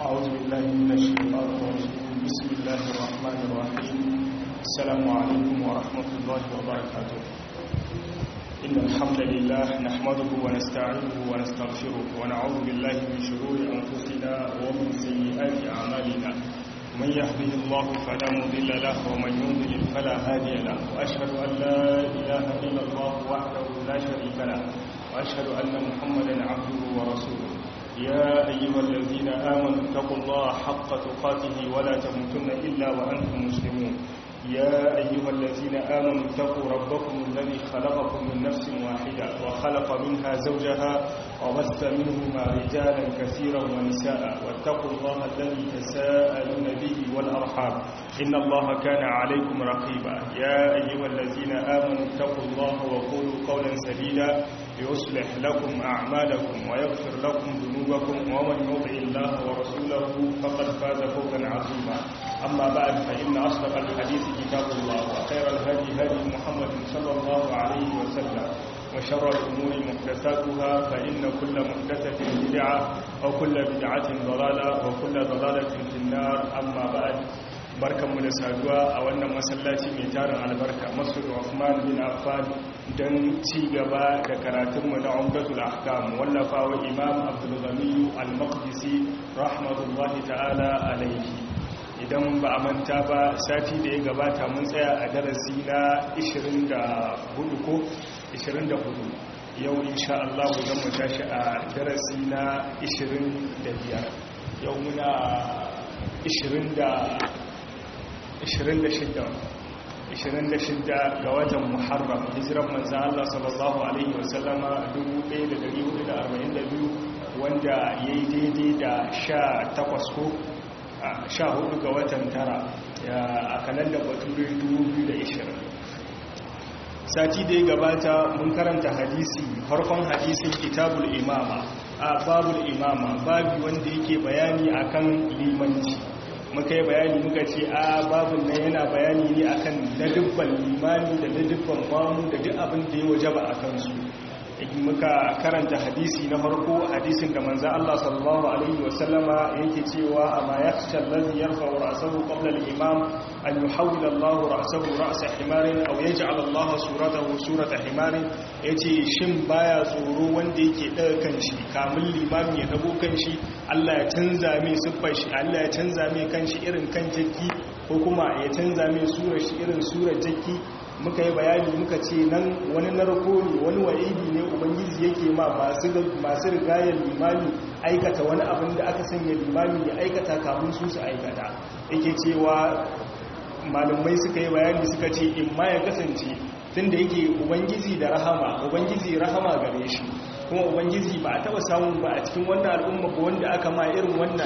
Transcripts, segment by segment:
أعوذ بالله من الشيطان الرجيم بسم الله الرحمن الرحيم السلام عليكم ورحمة الله وبركاته إن الحمد لله نحمده ونستعينه ونستغفره ونعوذ بالله من شرور أنفسنا ومن سيئات أعمالنا من يهده الله فلا مضل له ومن يضلل فلا هادي له وأشهد أن لا إله إلا الله وحده لا شريك له وأشهد أن محمدا عبده ورسوله يا أيها الذين آمنوا اتقوا الله حق تقاته ولا تموتن إلا وأنتم مسلمون يا أيها الذين آمنوا اتقوا ربكم الذي خلقكم من نفس واحدة وخلق منها زوجها وبث منهما رجالا كثيرا ونساء واتقوا الله الذي تساءلون به والأرحام إن الله كان عليكم رقيبا يا أيها الذين آمنوا اتقوا الله وقولوا قولا سديدا يصلح لكم أعمالكم ويغفر لكم ذنوبكم ومن يطع الله ورسوله فقد فاز فوزا عظيما أما بعد فإن أصدق الحديث كتاب الله وخير الهدي هدي محمد صلى الله عليه وسلم وشر الأمور محدثاتها فإن كل محدثة بدعة وكل بدعة ضلالة وكل ضلالة في النار أما بعد barkanmu da saduwa a wannan masallaci mai tarin albarka Masjid Uthman bin Affan don ci gaba da karatunmu na Umdatul Ahkam wallafawa Imam Abdul Ghani Al-Maqdisi rahmatullahi ta'ala alaihi. Idan ba a manta ba sati da ya gabata mun tsaya a darasi na 24 ko 24 yau insha Allah zan mu tashi a darasi na 25 yau muna 26 ga watan Muharram hijiran manzon Allah sallallahu alaihi wasallama 1442 wanda yayi daidai da 18 ko 14 ga watan tara a kalandar bature 2020. Sati da ya gabata mun karanta hadisi farkon hadisin kitabul imama a babul imama babu wanda yake bayani akan limanci. Muka yi bayani muka ce a babun nan yana bayani ne akan ladubban limani da ladubban mamu da duk abin da ya wajaba a kansu. Muka karanta hadisi na farko hadisin da manzo Allah sallallahu alaihi wasallama yake cewa amma yakhsha allazi yarfa'u ra'sahu qabla al-imam an yuhawwila Allah ra'sahu ra'sa himarin aw yaj'al Allah suratahu surata himarin, yace shin baya tsoro wanda yake daga kanshi kamun limami ya dago kanshi Allah ya canza mai siffar shi, Allah ya canza mai kanshi irin kan jakki ko kuma ya canza mai surar shi irin surar jakki. Muka yi bayani muka ce nan wani narko ne wani wa'idi ne ubangiji yake ma masu rigayar limami aikata wani abin da aka sanya limami ya aikata kamun su aikata. Yake cewa malamai suka yi bayani suka ce in ma ya kasance tun da yake ubangiji da rahama, ubangiji rahama gare shi kuma ubangiji ba a taba samun ba a cikin wannan al'umma ba wanda aka ma irin wannan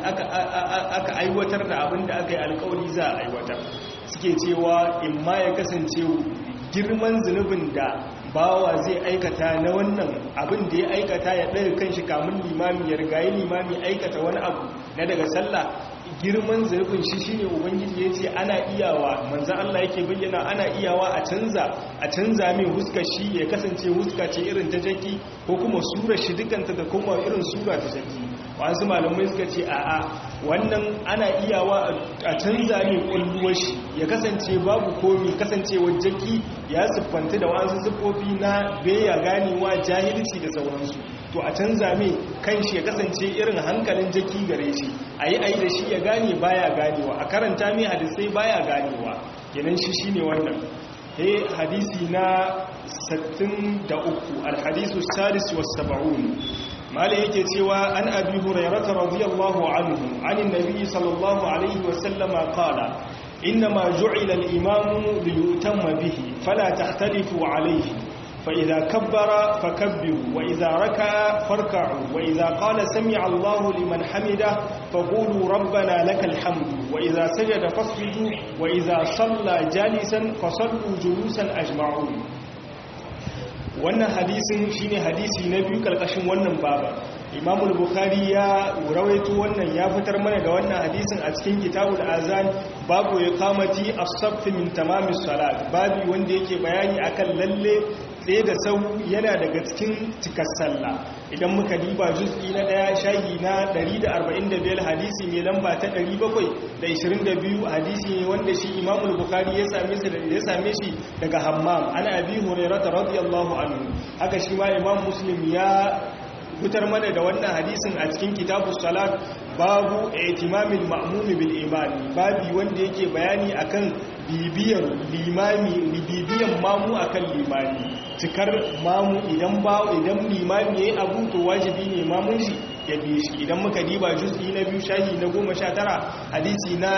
aka aiwatar da abin da aka yi alkawari za a aiwatar. Suke cewa in ma ya kasance girman zunubin da bawa zai aikata na wannan abin da ya aikata ya ɗaya kan shi kamun limami ya rigayi limami aikata wani abu na daga sallah, girman zunubin shi shine ubangiji ya ce ana iyawa, manzan Allah yake bayyana ana iyawa a canza mai huskar shi ya kasance huska ce irin ta jaki ko kuma surar shi dukanta da kuma irin sura ta jaki. wasu malamai suka ce a'a wannan ana iyawa a canza mai kwalluwar shi ya kasance babu komi, kasancewar jaki ya siffanta da wasu siffofi na baya ganewa jahilci da sauransu, to a canza mai kanshi ya kasance irin hankalin jaki gare shi, ayi da shi ya gane baya ganewa, a karanta mai hadisai baya ganewa, kenan shi shine wannan. Hadisi na 63 al-hadisu sadis was sab'un mala yake cewa an abi hurairata radiyallahu anhu anin nabi sallallahu alaihi wasallama qala inma ju'ila al-imamu liyutamma bihi fala tahtalifu alayhi fa idha kabbara fakabbiru wa idha raka'a farka'u wa idha qala sami'a Allahu liman hamida faqulu rabbana lakal hamdu wa idha sajada fasjudu wa idha salla jalisan fasallu julusan ajma'un. Wannan hadisin shine hadisi na biyu karkashin wannan baba. Imam al-Bukhari ya rawaito wannan, ya fitar mana da wannan hadisin a cikin Kitabul Azan, babu iqamati as-saff min tamamis salat, babu wanda yake bayani akan lalle tsaye da sau yana daga cikin cikar sallah. Idan muka diba juz'i na 1 shahi na 145 hadisi mai lamba ta 722 hadisi ne wanda shi Imam Bukhari ya same shi daga Hammam ana Abi Hurairah radiyallahu anhu. Haka shi ma Imam Muslim ya fitar mana da wannan hadisin a cikin kitabus salat babu i'timamil ma'mum bil imani, babi wanda yake bayani akan bibiyan mamu akan limami, cikar mamu idan limami yayi abu to wajibi ne mamun shi ya bi shi. Idan muka diba juz'i na 2 shahi na 19 hadisi na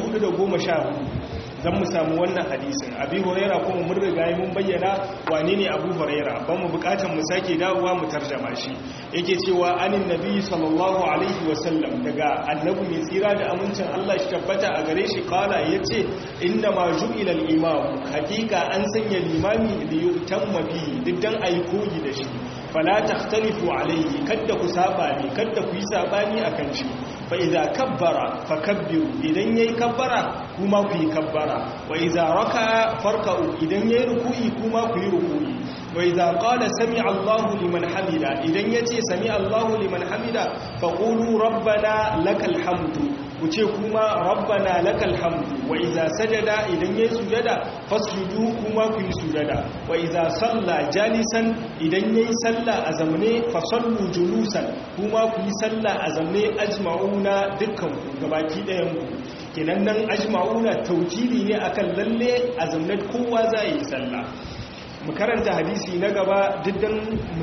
414 zan mu samu wannan hadisin. Abi Huraira kuma mun riga mun bayyana wane ne Abu Huraira, ban mu bukatan mu sake dawowa mu tarjama shi. Yake cewa anin nabi sallallahu alaihi wasallam, daga annabi mai tsira da amincin Allah shi tabbata a gare shi, kala yace inna ma ju'ila al-imam, hakika an sanya limami li yutamma bi, diddan ayi koyi da shi. Fala takhtalifu alaihi, kadda ku saba ne, kadda ku yi sabani akan shi. Fa idza kabbara fakabbiru, idan yayi kabbara kuma ku yi kabbara. Wa idza raka'a farka'u, idan yayi ruku'i kuma ku yi ruku'i. Wa idza qala sami'a Allahu liman hamida, idan yace sami'a Allahu liman hamida faqulu rabbana lakal hamdu, ku ce kuma rabbana lakal hamdu. Wa idza sajada, idan yayi sujada fasjudu kuma ku yi sujada. Wa idza salla jalisan, idan yayi salla a zamne fasallu julusan, kuma ku yi salla a zamne ajma'una, dukkan ku gabaki ɗayan ku. Kenan nan ajma'una tawkili ne akan lalle a zamne kowa za yi salla. Mu karanta hadisi na gaba diddan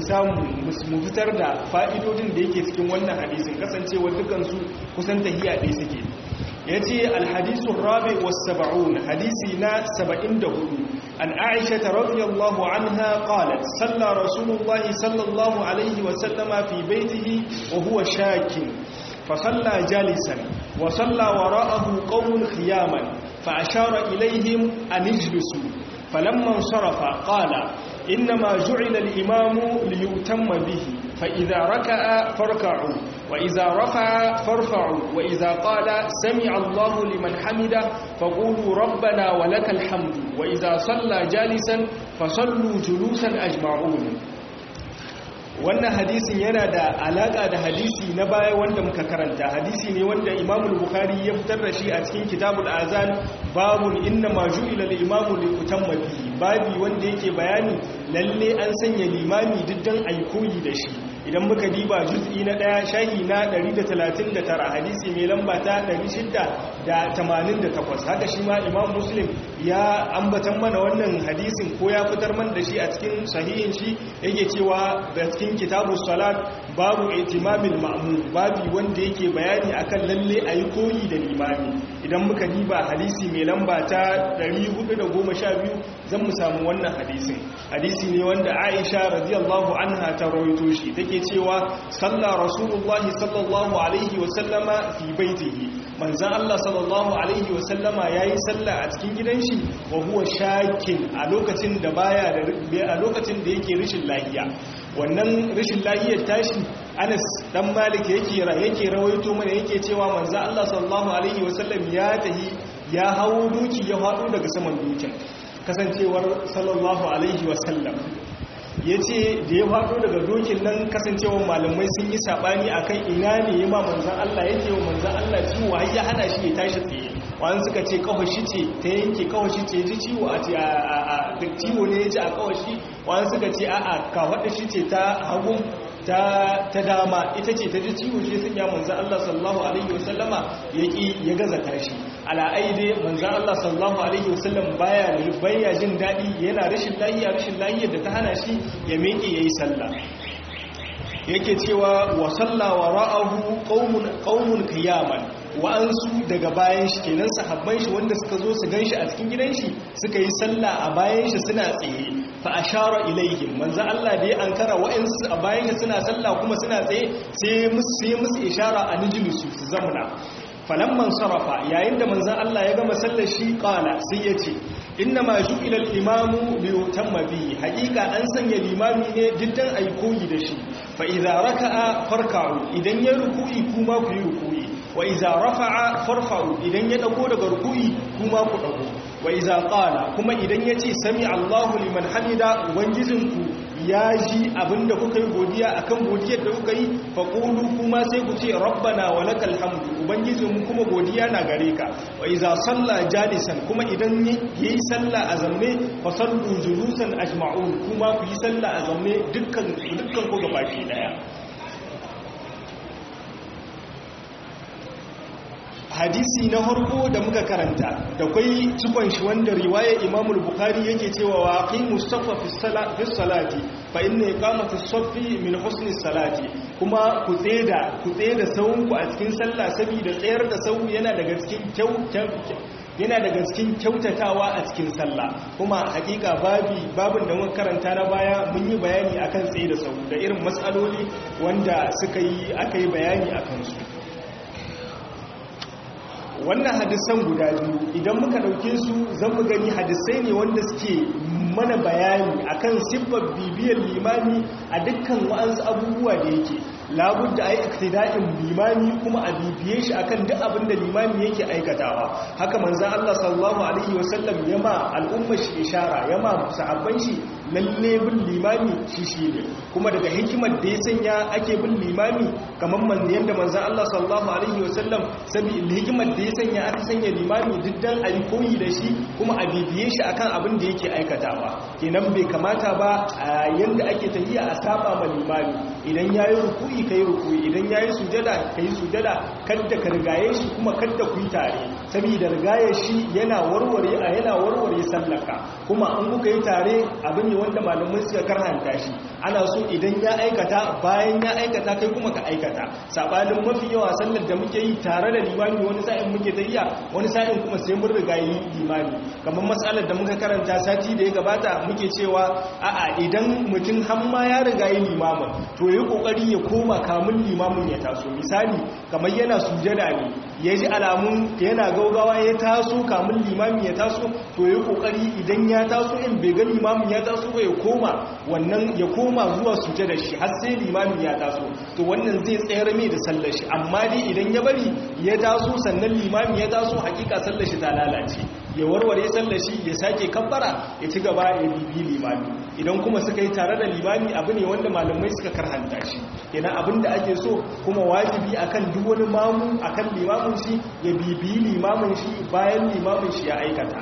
mu fitar da fa'idodin da yake cikin wannan hadisin, kasancewa dukansu kusan tahiya ɗaya suke. Ya ce alhadisun rabi was-sab'un, hadisi na 74, an Aisha ta radiyallahu anha qalat salla rasulullahi sallallahu alaihi wasallama fi baitihi wa huwa shakin fa salla jalisan wa salla wara'ahu qawmun khiyaman fa ashara ilayhim an ijlisu. فلما انصرف قال إنما جعل الإمام ليؤتم به، فإذا ركع فاركعوا، وإذا رفع فارفعوا، وإذا قال سمع الله لمن حمده فقولوا ربنا ولك الحمد، وإذا صلى جالسا فصلوا جلوسا أجمعون. wannan hadisin yana da alaka da hadisi na baya wanda muka karanta. Hadisi ne wanda Imam Bukhari ya fitar da shi a cikin Kitabul Azan, babun inna ma ju'ila al-imamu li yutamma bihi, babi wanda yake bayani lalle an sanya limami diddan ayi koyi da shi. Idan muka diba juz'i na 1 shahi na 139 hadisi mai lamba ta 688, haka shi ma Imam Muslim ya ambatan mana wannan hadisin ko ya fitar mana da shi a cikin sahihin shi, yake cewa da cikin kitabus salat babu itimamil ma'mum, babi wanda yake bayani akan lalle ayi koyi da limami. Idan muka diba hadisi mai lamba ta 412 zan mu samu wannan hadisin. Hadisi ne wanda Aisha radiyallahu anha ta rawaito shi, take cewa salla rasulullahi sallallahu alaihi wa sallama fi baitihi, manzon Allah sallallahu alaihi wa sallama yayi sallah a cikin gidan shi wa huwa shakin, a lokacin da yake rishin lahiya. Wannan rishin lahiyar tashi Anas dan Malik yake rawaito mana, yake cewa manzo Allah sallallahu alaihi wasallam ya tahi ya hawo doki ya fado daga saman dokin, kasancewar sallallahu alaihi wasallam yace da ya fado daga dokin nan, kasancewar malamai sun yi sabani akan ina ne yema manzon Allah yake wa manzon Allah ciwo har ya hana shi ya tashi tsaye. Wani suka ce kawashi ce ta yanke, kawashi ce ji ciwo a ce a ciwo ne ya ji a kawashi. Wani suka ce a'a kafaɗa shi ce ta hagun ta dama ita ce ta ji ciwo, shi sun ya manzan Allah sallallahu alaihi wasallama ya gaza tashi. Ala'aide manzan Allah sallallahu alaihi wasallam baya jin daɗi, yana rashin lahiyar da ta hana shi ya meke ya yi sallah. Yake cewa wa sallawa ra'ahu qaumun qiyaman, wa'ansu daga bayan shi kenan sahabban shi wanda suka zo su ganshi a cikin gidan shi suka yi sallah a bayan shi suna tsaye. Fa ashara ilaihim, manzo Allah da ya ankara wa'ansu a bayan shi suna sallah kuma suna tsaye, sai musu ishara a nijlisu su zamna. Falamman sarafa, yayin da manzon Allah ya gama sallar shi, qala sai yace inna ma ju'ila al-imamu li yutamma bihi, haqiqa an sanya limami ne diddan ayi koyi da shi. Fa idza raka'a farka'u, idan ya ruku'i kuma ku yi ruku'i. wa iza rafa'a farfa'u idan ya dago daga ruku'i kuma ku dago wa iza qala kuma idan yace sami Allahu liman hamida ubangijinku ya ji abinda kuka yi godiya akan godiyar da kuka yi faqulu kuma sai ku ce rabbana walakal hamdu ubangijinmu kuma godiya na gare ka wa iza salla jalisan kuma idan yayi salla a zamme fa sallu julusan ajma'un kuma ku yi salla a zamme dukkan ku gabaki daya hadisi na harko da muka karanta da kwai cikon shi wanda riwayar imamul bukhari yake cewa wa aqimu saffa fi salati fa inna iqamatu saffi min husni salati kuma ku tseda sawunku a cikin sallah saboda tsayar da sawu yana daga cikin kyautatawa a cikin sallah kuma hakika babin da muka karanta na baya mun yi bayani akan tsaye da sawu da irin matsaloli wanda aka yi bayani akan su wannan hadisan guda biyu idan muka dauke su zan mu gani hadisai ne wanda suke mana bayani akan siffar bibiyar limami a dukkan wa'ansu abubuwa da yake labudda ai iktida'in limami kuma a bibiye shi akan duk abin da limami yake aikatawa haka manzon Allah sallallahu alaihi wasallam yama al'umma shi ishara yama sahabban shi lalle bin limami shi ne kuma daga hikimar da ya sanya ake bin limami kamar yanda manzon Allah sallallahu alaihi wasallam sabi hikimar da ya sanya aka sanya limami diddan ayi koyi da shi kuma a bibiye shi akan abin da yake aikatawa kenan bai kamata ba yanda ake tahiya a saba ma limami idan yayi ruku'i kai ruku'i idan yayi sujada kai sujada kada ka rigaye shi kuma kada ku yi tare saboda rigaye shi yana warware sallaka kuma an kuka yi tare abin ne wanda malamai suka karhanta shi ana so idan ya aikata bayan ya aikata kai kuma ka aikata sabanin mafi yawa sallar da muke yi tare da limami wani sa'in muke tahiya wani sa'in kuma sai mun rigaye limami kamar matsalar da muka karanta sati da ya gabata muke cewa a'a idan mutum hamma ya rigaye limamin to yayi kokari ya koma kamun limamin ya taso misali kamar yana sujada ne ya ji alamun yana gaugawa ya taso kamun limamin ya taso to yayi kokari idan ya taso in bai ga limamin ya taso ba ya koma zuwa sujada shi har sai limamin ya taso to wannan zai tsayar mai da sallar shi amma dai idan ya bari ya taso sannan limamin ya taso hakika sallar shi ta lalace ya warware sallar shi ya sake kabbara ya ci gaba ya bibi limami idan kuma suka yi tare da limami abu ne wanda malamai suka karhanta shi kenan abin da ake so kuma wajibi akan duk wani mamu akan limamin shi ya bibi limamin shi bayan limamin shi ya aikata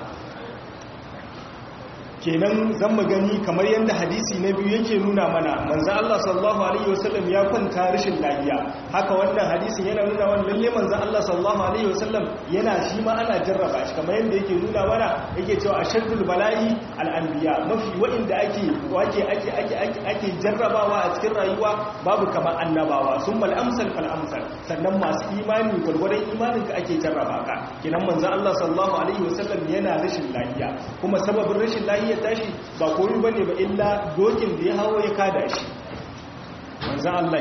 kenan zan magani kamar yadda hadisi na biyu yake nuna mana manzan Allah sallallahu alaihi wasallam ya kwanta rashin lafiya haka wannan hadisin yana nuna mana lalle manzan Allah sallallahu alaihi wasallam yana shi ma ana jarraba shi kamar yadda yake nuna mana yake cewa ashaddul bala'i al-anbiya mafi wa'inda ake jarrabawa a cikin rayuwa babu kamar annabawa summal amsal fal amsal sannan masu imani gurgurdan imanin ka ake jarraba ka kenan manzan Allah sallallahu alaihi wasallam yana rashin lafiya kuma sababin rashin lafiya ya tashi ba koyi bane ba illa dokin da ya hawo ya kada shi manzan Allah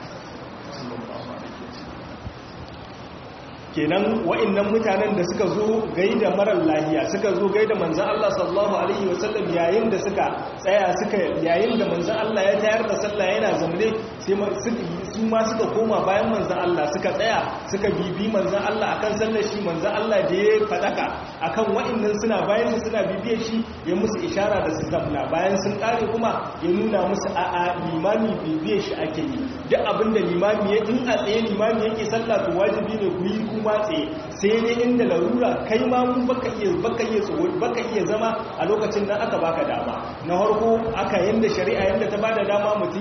kenan wa'annan mutanen da suka zo gaida marar lahiya suka zo gaida manzan Allah sallallahu alaihi wasallam yayin da suka tsaya yayin da manzan Allah ya tayar da sallah yana zamne sai su ma suka koma bayan manzan Allah suka tsaya suka bibi manzan Allah akan sallar shi manzan Allah da ya fadaka akan wa'annan suna bayan suna bibiyar shi ya musu ishara da su zamna bayan sun kare kuma ya nuna musu a'a limami bibiyar shi ake yi duk abinda limami ya in a tsaye limami yake sallah to wajibi ne ku yi kuma tsaye sai ne inda larura kai ma mun baka iya zama a lokacin nan aka baka dama na harko aka yanda shari'a yanda ta bada dama mutum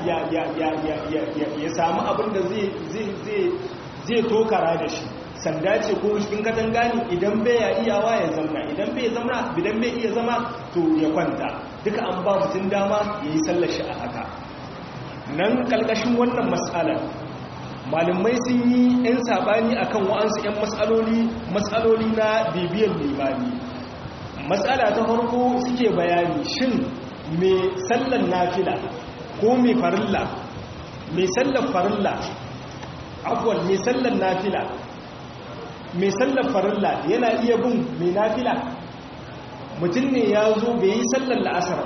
ya samu abin da zai tokara da shi sanda ce ko cikin katanga ne idan bai ya iyawa ya zamna idan bai iya zama to ya kwanta duka an ba mutum dama ya yi sallar shi a haka nan kalkashin wannan matsalar malamai sun yi 'yan sabani akan wa'ansu 'yan matsaloli na bibiyar limami matsala ta farko suke bayani shin mai sallar nafila ko mai farilla mai sallar farilla abuwan mai sallar nafila mai sallar farilla yana iya bin mai nafila mutum ne ya zo bai yi sallar la'asar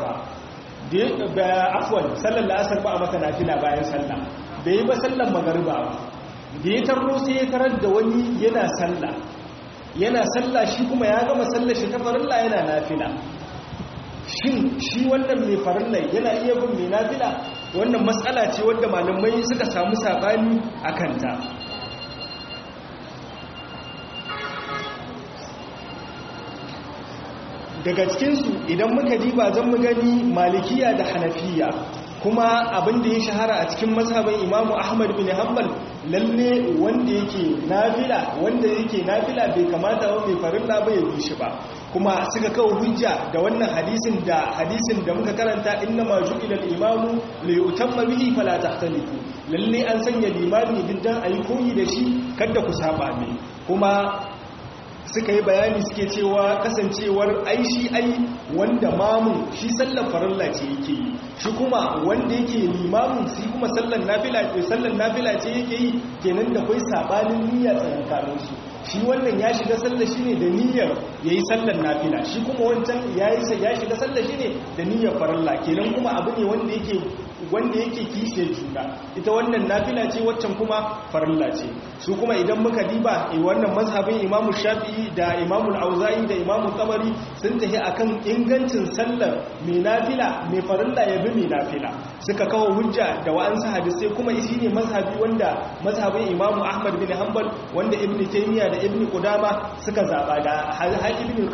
ba afuwan sallar la'asar ba a mata nafila bayan sallah bai yi ba sallar magariba ba da ya tarro sai ya tarar da wani yana sallah shi kuma ya gama sallar shi ta farilla yana nafila. Shin shi wannan mai farilla yana iya bin mai nafila? Wannan matsala ce wadda malamai suka samu sabani a kanta. Daga cikinsu idan muka diba zan mu gani malikiya da hanafiya, kuma abin da ya shahara a cikin mazhabin imamu ahmad bin hanbal lalle wanda yake nafila bai kamata wa mai farilla ba ya bi shi ba. Kuma suka kawo hujja da wannan hadisin da muka karanta inna ma ju'ila al-imamu li yutamma bihi fala tahtalifu, lalle an sanya limami dindan ayi koyi da shi kada ku saba mai. Kuma suka yi bayani suke cewa kasancewar ai wanda mamun shi sallar farilla ce yake yi, shi kuma wanda yake limamin shi kuma sallar nafila ce yake yi, kenan da kai sabanin niyya tsakanin su. Shi wannan ya shiga sallar shi ne da niyyar yayi sallar nafila, shi kuma wancan ya shiga sallar shi ne da niyyar farilla, kenan kuma abu ne wanda yake kishiyar juna. Ita wannan nafila ce, waccan kuma farilla ce. Su kuma idan muka diba wannan mazhabin Imam Shafi'i da Imam Al-Auza'i da Imam Tabari sun tafi akan ingancin sallar mai nafila mai farilla ya bi mai nafila. Suka kawo hujja da wa'ansu hadisai, kuma shi ne mazhabin Imam Ahmad bin Hanbal wanda Ibn Taymiyyah da Ibn Qudama suka zaba, da har Ibn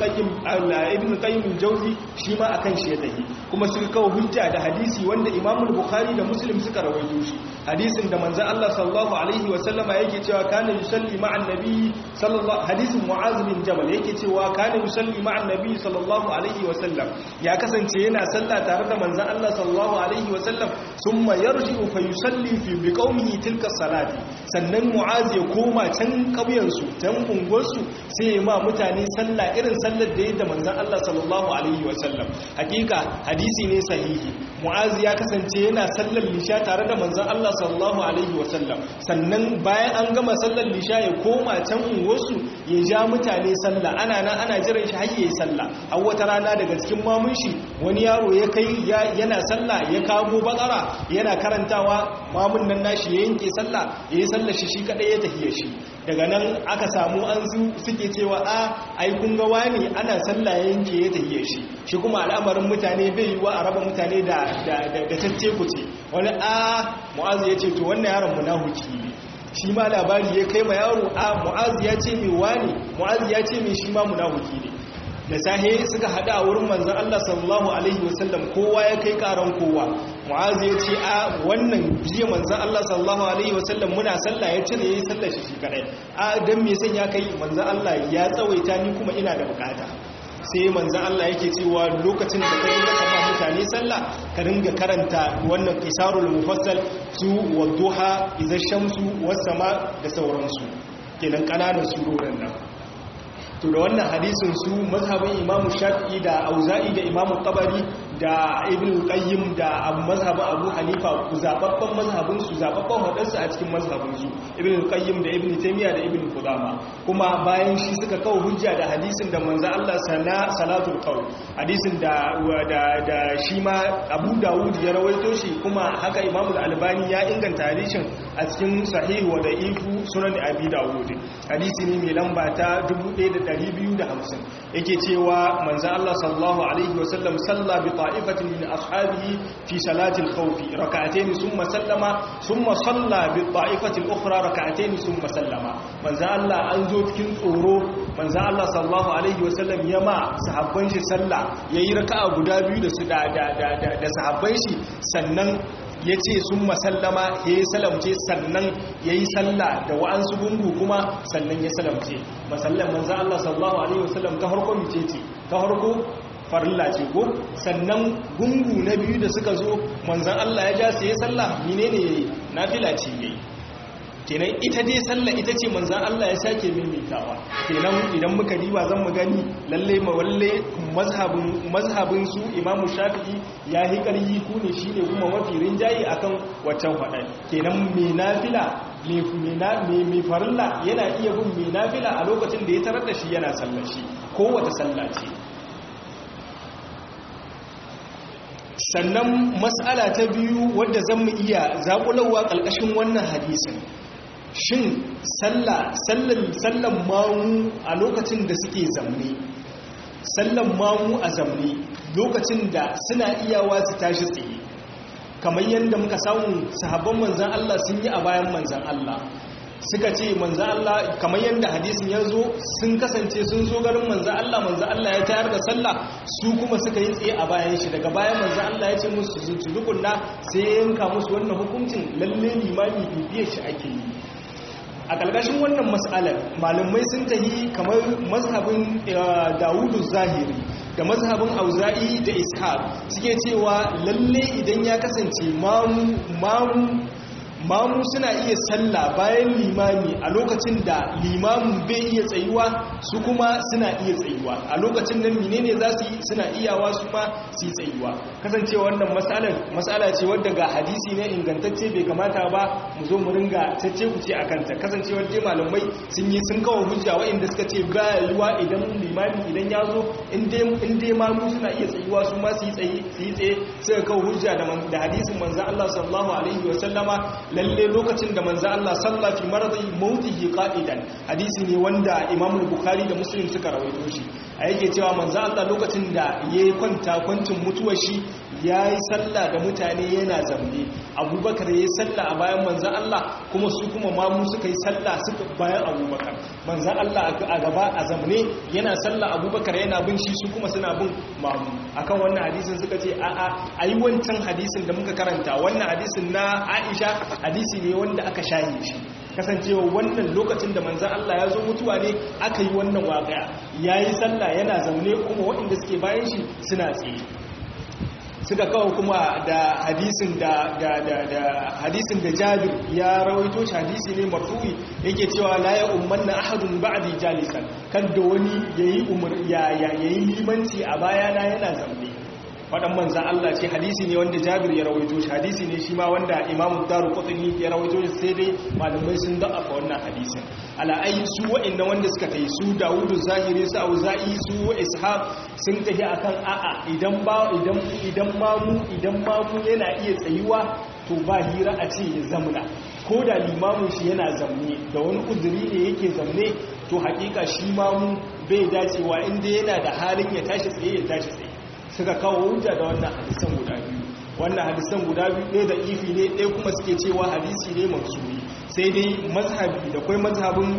Qayyim al-Jawzi shi ma akan shi ya tafi. Kuma suka kawo hujja da hadisi wanda Imam Bukhari da Muslim suka rawaito shi, hadisin da manzo Allah sallallahu alaihi wa sallama yake cewa kana yusalli ma'an nabi hadisin Mu'az bin Jabal yake cewa kana yusalli ma'an nabi sallallahu alaihi wa sallam, ya kasance yana sallah tare da manzo Allah sallallahu alaihi wa sallam, summa yarji'u fa yusalli fi biqaumihi tilka salati, sannan Mu'az ya koma can kauyen su can unguwar su sai ya ma mutane sallah irin sallar da yake da manzo Allah sallallahu alaihi wa sallam. Hakika hadisi ne sahihi, Mu'az ya kasance yana sallar lisha tare da manzon Allah sallallahu alaihi wasallam, sannan bayan an gama sallar lisha ya koma can unguwarsu ya ja mutane sallah, ana jiran shi har yayi sallah. A wata rana daga cikin mamun shi wani yaro ya kai yana sallah ya kago bakara yana karantawa, mamun nan nashi ya yanke sallah yayi sallar shi kadai ya tafiye shi. Daga nan aka samu an suke cewa ai kun ga wani ana sallah ya yanke ya tafiye shi, shi kuma al'amarin mutane bai yi wa a raba mutane da tacce ku ce wani Mu'azu ya ce to wannan yaron munafiki ne. Shi ma labari ya kai ma yaro Mu'azu ya ce mai wani, Mu'azu ya ce mai shi ma munafiki ne. Da sahe suka hada a wurin manzon Allah sallallahu alaihi wasallam, kowa ya kai karan kowa. Mu'azu ya ce wannan jiya manzon Allah sallallahu alaihi wasallam muna sallah ya cire yayi sallar shi kadai. Dan me san ya kai manzon Allah ya tsawaita ni kuma ina da bukata. Sai manzan Allah yake cewa lokacin da ka dinga kafa mutane sallah ka dinga karanta wannan qisarul mufassal su wadduha idza shamsu was sama da sauransu, kenan kananan surorin nan. To da wannan hadisin su mazhabin Imam Shafi'i da Auza'i da Imam Tabari da Ibn Qayyim da mazhabin Abu Hanifa zababban mazhabin su, zababban wadansu a cikin mazhabin su, Ibn Qayyim da Ibn Taymiyyah da Ibn Qudama. Kuma bayan shi suka kawo hujja da hadisin da manzo Allah salatul qawl, hadisin da shi ma Abu Dawud ya rawaito shi, kuma haka Imam Al-Albani ya inganta hadisin a cikin Sahih wa Da'ifu Sunan Abi Dawud. Hadisi ne mai lamba ta 1250, yake cewa manzo Allah sallallahu alaihi wasallam salla bi ta'ifatin min ashabihi fi salati al-khawf rak'atayn thumma sallama thumma salla bi ta'ifati al-ukhra rak'atayn thumma sallama. Manzo Allah an zo cikin tsoro, manzo Allah sallallahu alaihi wasallam yama sahabban shi sallah, yayi raka'a guda biyu da su da sahabban shi, sannan ya ce sun masallama ya yi salamce, sannan ya yi sallah da wa'ansu gungu kuma sannan ya salamce. Masallan manzan Allah sallallahu Alaihi wasallam ta harko mice ce, ta harko farilla ce ko, sannan gungu na biyu da suka zo manzan Allah ya ja sai ya sallah mine ne ya yi, nafila ce ya yi. Kenan ita dai sallah ita ce manzan Allah ya sake maimaitawa. Kenan idan muka diba zan mu gani lalle mazhabin su Imam Shafi'i ya yi ƙarfi ku ne shine kuma mafi rinjaye akan waccan faɗa. Kenan mai nafila mai farilla yana iya bin mai nafila a lokacin da ya tarar da shi yana sallar shi, kowace sallah ce. Sannan mas'ala ta biyu wadda zan mu iya zaƙulawa ƙalƙashin wannan hadisin shin sallan mamu a lokacin da suke zamne, sallan mamu a zamne lokacin da suna iyawa su tashi tsaye kamar yadda muka samu sahabban manzan Allah sun yi a bayan manzan Allah, suka ce manzan Allah kamar yadda hadisin ya zo sun kasance sun zo garin manzan Allah ya tayar da sallah su kuma suka yi tsaye a bayan shi, daga bayan manzan Allah ya ce musu su tukunna sai ya yanka musu wannan hukuncin lalle limami bibiyar shi ake yi. A ƙarƙashin wannan mas'alar malamai sun tahi kamar mazhabin Dawudu Zahiri da mazhabin Auza'i da Ishaq suke cewa lalle idan ya kasance mamu suna iya sallah bayan limami a lokacin da limamin bai iya tsayuwa su kuma suna iya tsayuwa a lokacin nan menene za su yi suna iyawa su ma su yi tsayuwa. Kasancewa wannan matsala ce wadda ga hadisi ne ingantacce bai kamata ba mu zo mu ringa cece kuce a kanta, kasancewar dai malamai sun kawo hujja waɗanda suka ce ba yiwa idan limami idan ya zo in dai mamu suna iya tsayuwa su ma su yi tsaye suka kawo hujja da hadisin manzo Allah sallallahu alaihi wa sallama lalle lokacin da manzo Allah salla fi maradi mautihi qa'idan, hadisi ne wanda Imam Bukhari da Muslim suka rawaito shi, a yake cewa manzo Allah lokacin da yayi kwancin mutuwar shi yayi salla da mutane yana zamne, Abubakar yayi salla a bayan manzo Allah kuma su kuma mamu suka yi salla suka bayan Abubakar, manzo Allah a gaba a zamne yana salla, Abubakar yana bin shi su kuma suna bin mamu. Akan wannan hadisin suka ce ayi wancan hadisin da muka karanta, wannan hadisin na Aisha hadisi ne wanda aka shahi shi, kasancewa wannan lokacin da manzan Allah ya zo mutuwa ne aka yi wannan waƙaya, ya yi sallah yana zaune kuma waɗanda suke bayan shi suna tsaye. Suka kawo kuma da hadisin da Jabir ya rawaito shi, hadisi ne marfu'i yake cewa la ya ummanna ahadun ba'di jalisan, kada wani yayi limanci a bayana yana zaune. Faɗan manzan Allah ce hadisi ne wanda Jabir ya rawaito shi, hadisi ne shi ma wanda Imam Daruqutni ya rawaito shi, sai dai malamai sun da'afa wannan hadisin. Ala'ai su wa'annan wanda suka tayi su Dawudu Zahiri su Auza'i su Ishaq sun tafi akan idan mamu yana iya tsayuwa to ba hira a ce ya zamna, ko da limamin shi yana zamne da wani uzuri ne yake zamne to hakika shi mamu bai dacewa inda yana da halin ya tashi tsaye. Suka kawo hujja da wannan hadisan guda biyu ɗaya da ifi ne, ɗaya kuma suke cewa hadisi ne mansuri, sai dai mazhabi da kwai mazhabin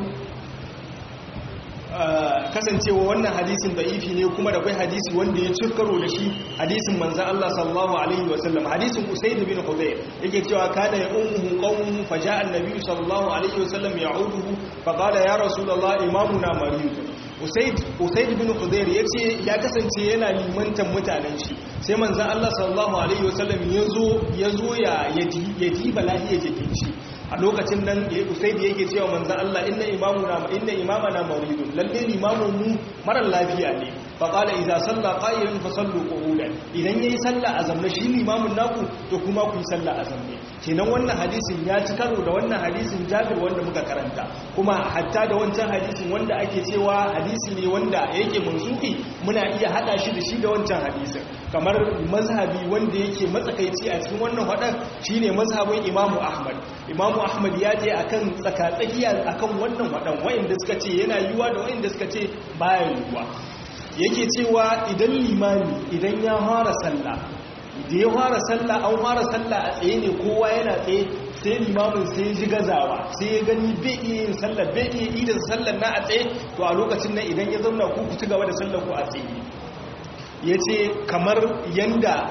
kasancewa wannan hadisin da ifi ne kuma da kwai hadisi wanda ya cikaro da shi hadisin manzan Allah sallallahu alaihi wasallam, hadisin Usaid bin Hudayr yake cewa kana ya ummuhu qawmuhu faja'a an-nabi sallallahu alaihi wasallam ya'uduhu faqala ya rasulullah imamuna marid. Usaid bin Hudayr yace ya kasance yana limantan mutanen shi, sai manzon Allah sallallahu alaihi wasallam yazo ya diba lahiyar jikin shi. A lokacin nan Usaid yake cewa manzon Allah inna imamana maridun, lalle limamun mu mara lafiya ne. Fa qala idza salla qa'iman fa sallu qu'udan, idan yayi sallah a zamne shi limamun naku to kuma ku yi sallah a zamne. Kenan wannan hadisin ya ci karo da wannan hadisin Jabir wanda muka karanta, kuma hatta da wancan hadisin wanda ake cewa hadisi ne wanda yake mansuki muna iya hada shi da shi da wancan hadisin. Kamar mazhabi wanda yake matsakaici a cikin wannan hadan shine mazhabin Imam Ahmad ya je akan tsakatsakiya akan wannan hadan, wayanda suka ce yana yiwa da wayanda suka ce baya yiwa. Yake cewa idan limami idan ya fara sallah da ya fara sallah an fara sallah a tsaye ne kowa yana tsaye, sai limamin sai ji gazawa sai ya gani bai iya yin sallah bai iya idan sallar na a tsaye, to a lokacin nan idan ya zauna ku ci gaba da sallar ku a tsaye. Ya ce kamar yanda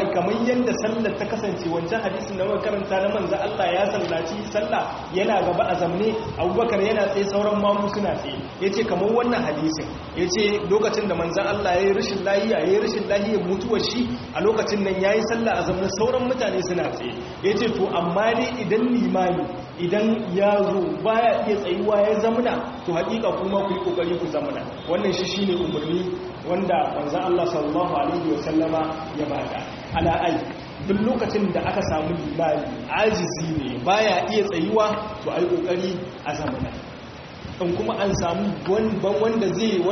sallar ta kasance wancan hadisin da muka karanta na manzo Allah ya sallaci sallah yana gaba a zamne, Abubakar yana tsaye sauran mamu suna tsaye. Ya ce kamar wannan hadisin, ya ce lokacin da manzo Allah ya yi rashin lahiya mutuwar shi a lokacin nan ya yi sallah a zamne sauran mutane suna tsaye. Ya ce to amma ne idan limami idan ya zo baya iya tsayuwa ya zamana, to hakika kuma ku yi kokari ku zamana. Wannan shi shine umarni wanda manzo Allah sallallahu alaihi wasallama ya bada. Ala'ai duk lokacin da aka samu limami ajizi ne baya iya tsayuwa to ai kokari a zamana. in kuma an samu wanda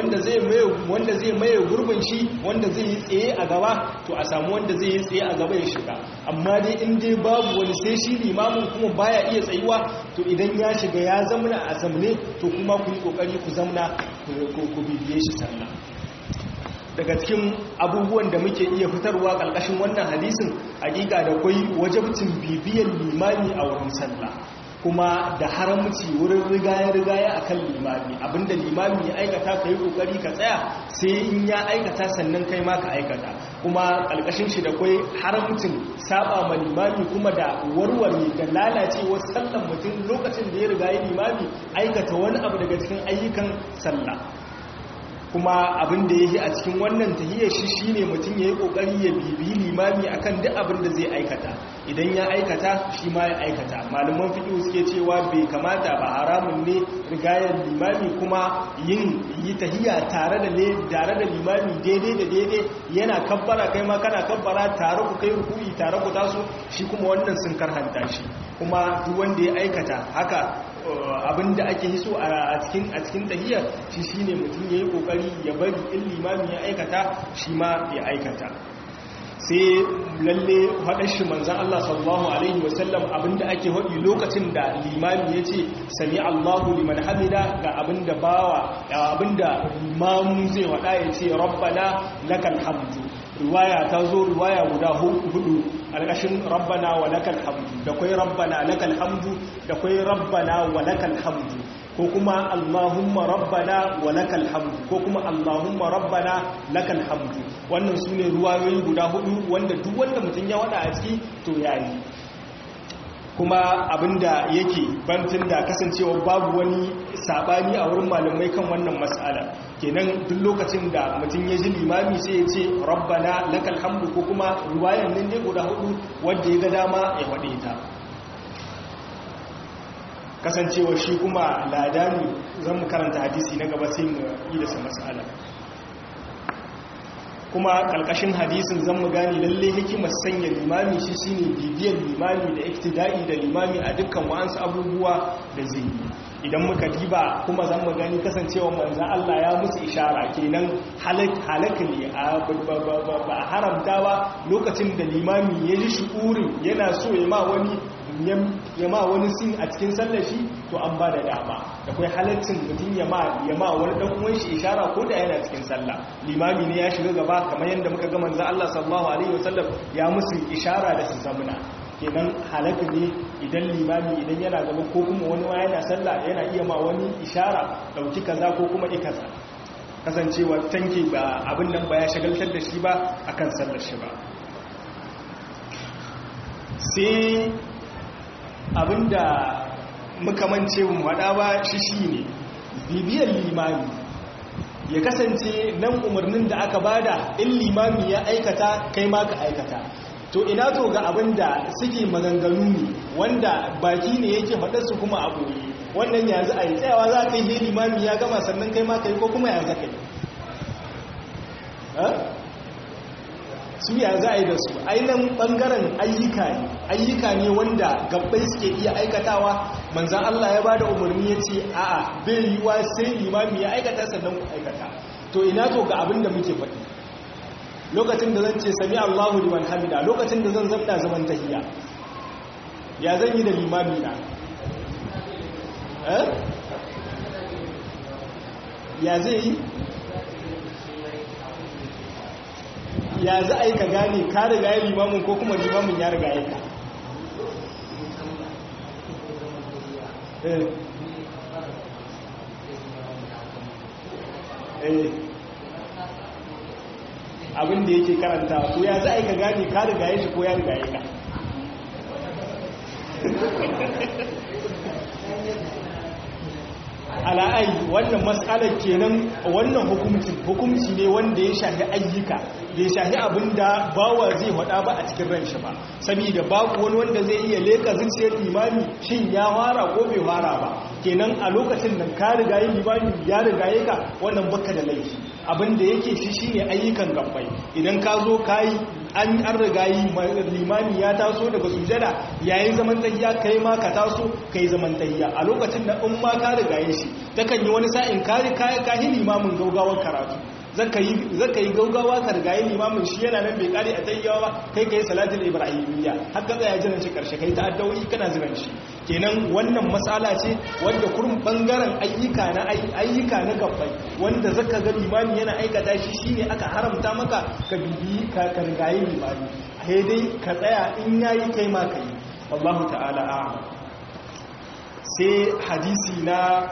zai maye gurbin shi wanda zai yi tsaye a gaba to a samu wanda zai yi tsaye a gaba ya shiga amma dai in dai babu wani sai shi limamin kuma baya iya tsayuwa to idan ya shiga ya zamna a zamne to kuma ku yi kokari ku zamna ku bibiye shi sallah. Daga cikin abubuwan da muke iya fitarwa ƙarƙashin wannan hadisin hakika da kwai wajibcin bibiyar limami a wurin sallah kuma da haramci wurin rigaya akan limami abinda limami ya aikata ka yi kokari ka tsaya sai in ya aikata sannan kai ma ka aikata kuma ƙarƙashin shi da kwai haramcin saba ma limami kuma da warware da lalacewar sallan mutum lokacin da ya rigayi limami aikata wani abu daga cikin ayyukan sallah. Kuma abin da ya yi a cikin wannan tahiyyar shi ne mutum ya yi ƙoƙari ya bibi limami akan duk abin da zai aikata idan ya aikata shi ma ya aikata malaman fiƙi suke cewa bai kamata ba haramun ne rigayar limami kuma yi tahiyya tare da limami daidai da daidai yana kabbara kai ma kana kabbara tare ku kai ruku'i tare ku taso shi kuma wannan sun karhanta shi kuma duk wanda ya aikata haka abinda ake hiso a cikin tahiyyar shi shine mutum yayi kokari ya bari in limami ya aikata shi ma ya aikata sai lalle hadar shi manzon Allah sallallahu alaihi wasallam abinda ake hadi lokacin da limami yace sami Allahu liman hamida ga abinda imamu zai hada yace rabbana lakal hamdu riwaya ta zo riwaya guda hudu alƙashin rabbana wa lakal hamdu da kai rabbana lakal hamdu da kai rabbana wa lakal hamdu ko kuma allahumma rabbana wa lakal hamdu ko kuma allahumma rabbana lakal hamdu wannan sune riwayoyi guda hudu wanda duk wanda mutum ya wada a ciki to yayi kuma abinda yake bantin da kasancewa babu wani sabani a wurin malamai kan wannan mas'ala kenan duk lokacin da mutum ya ji limami sai ya ce rabbana lakal hamdu ko kuma riwayan nan ne guda hudu wanda ya ga dama ya faɗe ta kasancewa shi kuma ladani zan mu karanta hadisi na gaba sai mu yi da mas'ala kuma kalkashin hadisin zan mu gane lalle hikimar sanya limami shi shine bibiyar limami da iktida'i da limami a dukkan wa'ansu abubuwa da zai yi idan muka diba kuma zan mu gani kasancewa manzon Allah ya musu ishara kenan halaka ne ba a haramta ba lokacin da limami ya ji shu'urin yana so ya ma wani sin a cikin sallar shi to an ba da dama da kai halaccin mutum ya ma wani dan uwan shi ishara ko da yana cikin sallah limami ne ya shiga gaba kamar yadda muka ga manzo Allah sallallahu alaihi wasallam ya musu ishara da su zamuna kenan halaka ne idan limami idan yana gaba ko kuma wani ma yana sallah yana iya ma wani ishara dauki kaza ko kuma ikaza kasancewa tanke ba abin nan ba ya shagaltar da shi ba akan sallar shi ba sai abinda muka mance mu wada ba shi ne bibiyar limami ya kasance nan umarnin da aka bada in limami ya aikata kai ma ka aikata to ina to ga abinda suke maganganu ne wanda baki ne yake faɗar su kuma a boye wannan yanzu a yi tsayawa za ka yi limami ya gama sannan kai ma kai ko kuma ya zaka yi su ya za a yi da su ainihin ɓangaren ayyuka ne wanda gabbai suke iya aikatawa manzan Allah ya ba da umarni ya ce a'a bai yi wa sai limami ya aikata sannan ku aikata to ina to ga abin da muke faɗi lokacin da zan ce sami Allahu liman hamida lokacin da zan zamna zaman tahiyya ya zan yi da limami na ya zai yi ya za a yi ka gane ka riga ya limamin ko kuma limamin ya riga ya ka abin da yake karanta ko ya za a yi ka gane ka riga ya shi ko ya riga ya ka ala'ai wannan matsalar kenan wannan hukumci ne wanda ya shahi ayyuka bai shahi abin da bawa zai hada ba a cikin ran shi ba saboda babu wani wanda zai iya leka zuciyar limami shin ya fara ko bai fara ba kenan a lokacin da ka riga yin limami ya riga yi ka wannan baka da laifi abin da yake shi shine ayyukan gabbai idan ka zo kai an rigayi limami ya taso daga sujada yayin zaman tahiyya kai ma ka taso kai zaman tahiyya a lokacin da in ma ka rigaye shi takan yi wani sa'in ka limamin gaugawar karatu zaka yi gaugawa ka rigaye limamin shi yana nan bai kare a tayyawa kai kai salatul ibrahimiyya har ka tsaya jiran shi karshe kai ta addu'o'i kana jiran shi kenan wannan matsala ce wanda kurum bangaren ayyuka na gabbai wanda zaka ga limami yana aikata shi shine aka haramta maka ka bibi ka rigaye limami sai dai ka tsaya in yayi kai ma kai wallahu ta'ala a'lam sai hadisi na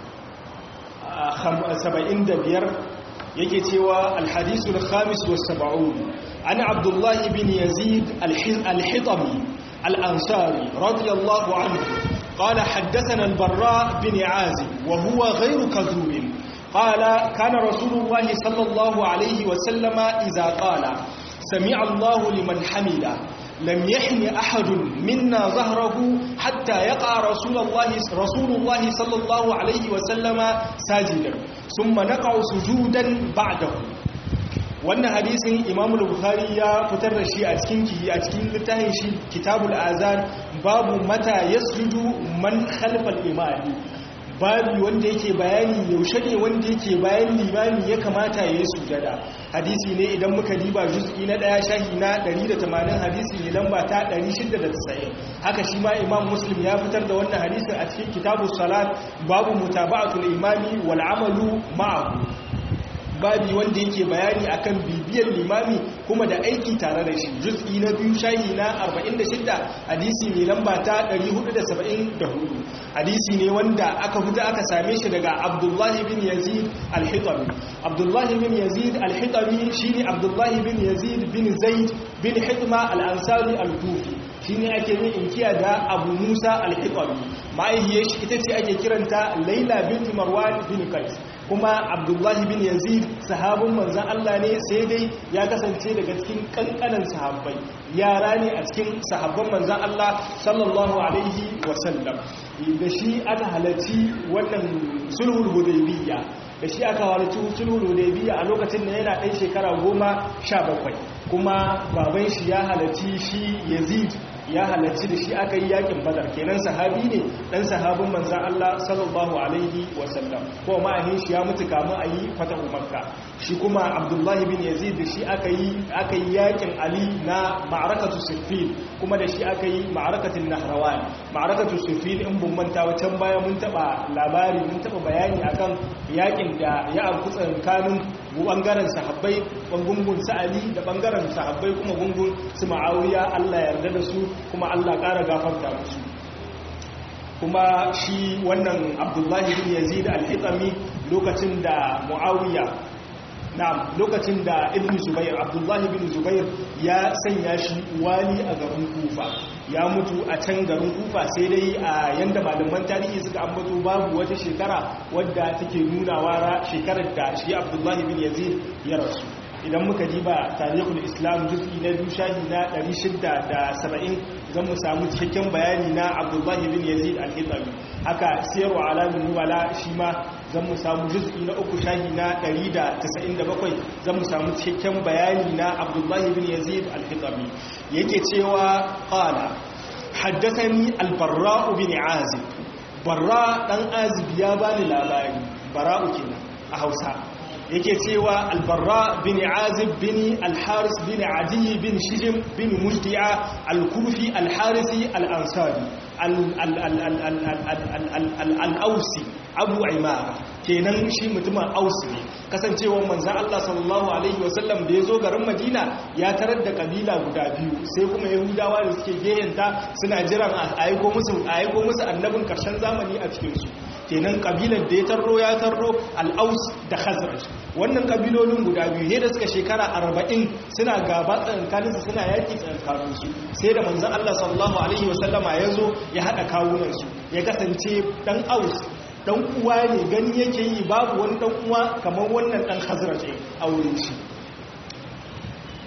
75 yake cewa alhadisul khamis was sab'un ana abdullah bin yazid al-hitami al-ansari radiyallahu anhu qala haddathana al-barra bin azib wa huwa ghayru kadhub qala kana rasulullah sallallahu alayhi wa sallama idha qala sami'a allah liman hamida لم يحن أحد منا ظهره حتى يقع رسول الله صلى الله عليه وسلم ساجدا ثم نقع سجودا بعده wannan hadisin Imam al-Bukhari ya fitar da shi a cikin littafin shi Kitabul Azan babu mata yasjudu man khalfal imami babu wanda yake bayani yaushe ne wanda yake bayan limami ya kamata ya yi sujada hadisi ne idan muka diba juz'i na 1 shahi na 180 hadisi ne lamba ta 690 haka shi ma Imam Muslim ya fitar da wannan hadisin a cikin Kitabus Salat babu mutaba'atul imami wal amalu ma'ahu babi wanda yake bayani akan bibiyar limami kuma da aiki tare da shi juz'i na 2 shahi na 46 hadisi ne lamba ta 474 hadisi ne wanda aka same shi daga Abdullah bin Yazid al-Hitami Abdullah bin Yazid al-Hitami shine Abdullah bin Yazid bin Zaid bin Hitma al-Ansari al-Kufi shine ake yin inkiya da Abu Musa al-Hitami mahaifiyar shi ita ce ake kiranta Laila bint Marwan bin Qais kuma Abdullahi bin Yazid sahabin manzan Allah ne sai dai ya kasance daga cikin kankanan sahabbai yara ne a cikin sahabban manzan Allah sallallahu alaihi wasallam da shi aka halarci wannan sulhul hudaybiyya da shi aka halarci sulhul hudaybiyya a lokacin da yana ɗan shekara 17 kuma baban shi ya halarci shi Yazid ya halarci da shi aka yi yakin badar kenan sahabi ne dan sahabin manzan Allah sallallahu alaihi wasallam ko ma'ahin shi ya mutu kamun a yi fatahu makka shi kuma Abdullahi bin Yazid da shi aka yi yakin Ali na ma'arakatu siffin kuma da shi aka yi ma'arakatin nahrawan ma'arakatu siffin in bun manta wacan baya mun taba labari mun taba bayani akan yakin da ya afku tsakanin bangaren sahabbai gungun su Ali da bangaren sahabbai kuma gungun su Muawiya Allah yarda da su kuma Allah ƙara gafarta musu kuma shi wannan Abdullahi bin Yazid al-Hitami lokacin da Muawiya lokacin da Ibn Zubair Abdullahi bin Zubair ya sanya shi wali a garin Kufa ya mutu a can garin Kufa sai dai a yanda malaman tarihi suka ambato babu wata shekara wadda take nunawa shekarar da shi Abdullahi bin Yazid ya rasu idan muka diba tarihul islam juz'i na 2 shahi na 670 zan mu samu cikakken bayani na Abdullahi bin Yazid al-Hitami haka siyarwa alamin nubala shi ma zan mu samu juz'i na 3 shahi na 197 zan mu samu cikakken bayani na Abdullahi bin Yazid al-Hitami yake cewa qala haddathani al-Barra bin Azib Barra dan Azib ya bani labari Bara'u kenan a Hausa yake cewa albarra bin azib bin alharis bin adi bin shijim bin mujdi'a al-kufi al-harisi al-ansari al-ausi abu imara kenan shi mutumin ausi ne kasancewar manzan Allah sallallahu alaihi wasallam da ya zo garin Madina ya tarar da kabila guda biyu sai kuma yahudawa da suke gehenta suna jiran a aiko musu annabin karshen zamani a cikinsu kenan kabilar da ya tarro al-aus da khazraj wannan kabilolin guda biyu ne da suka shekara 40 suna gaba tsakaninsu suna yaki tsakaninsu sai da manzon Allah sallallahu alaihi wasallama ya zo ya hada kawunansu ya kasance dan aus dan uwa ne gani yake yi babu wani dan uwa kamar wannan dan khazraj a wurin shi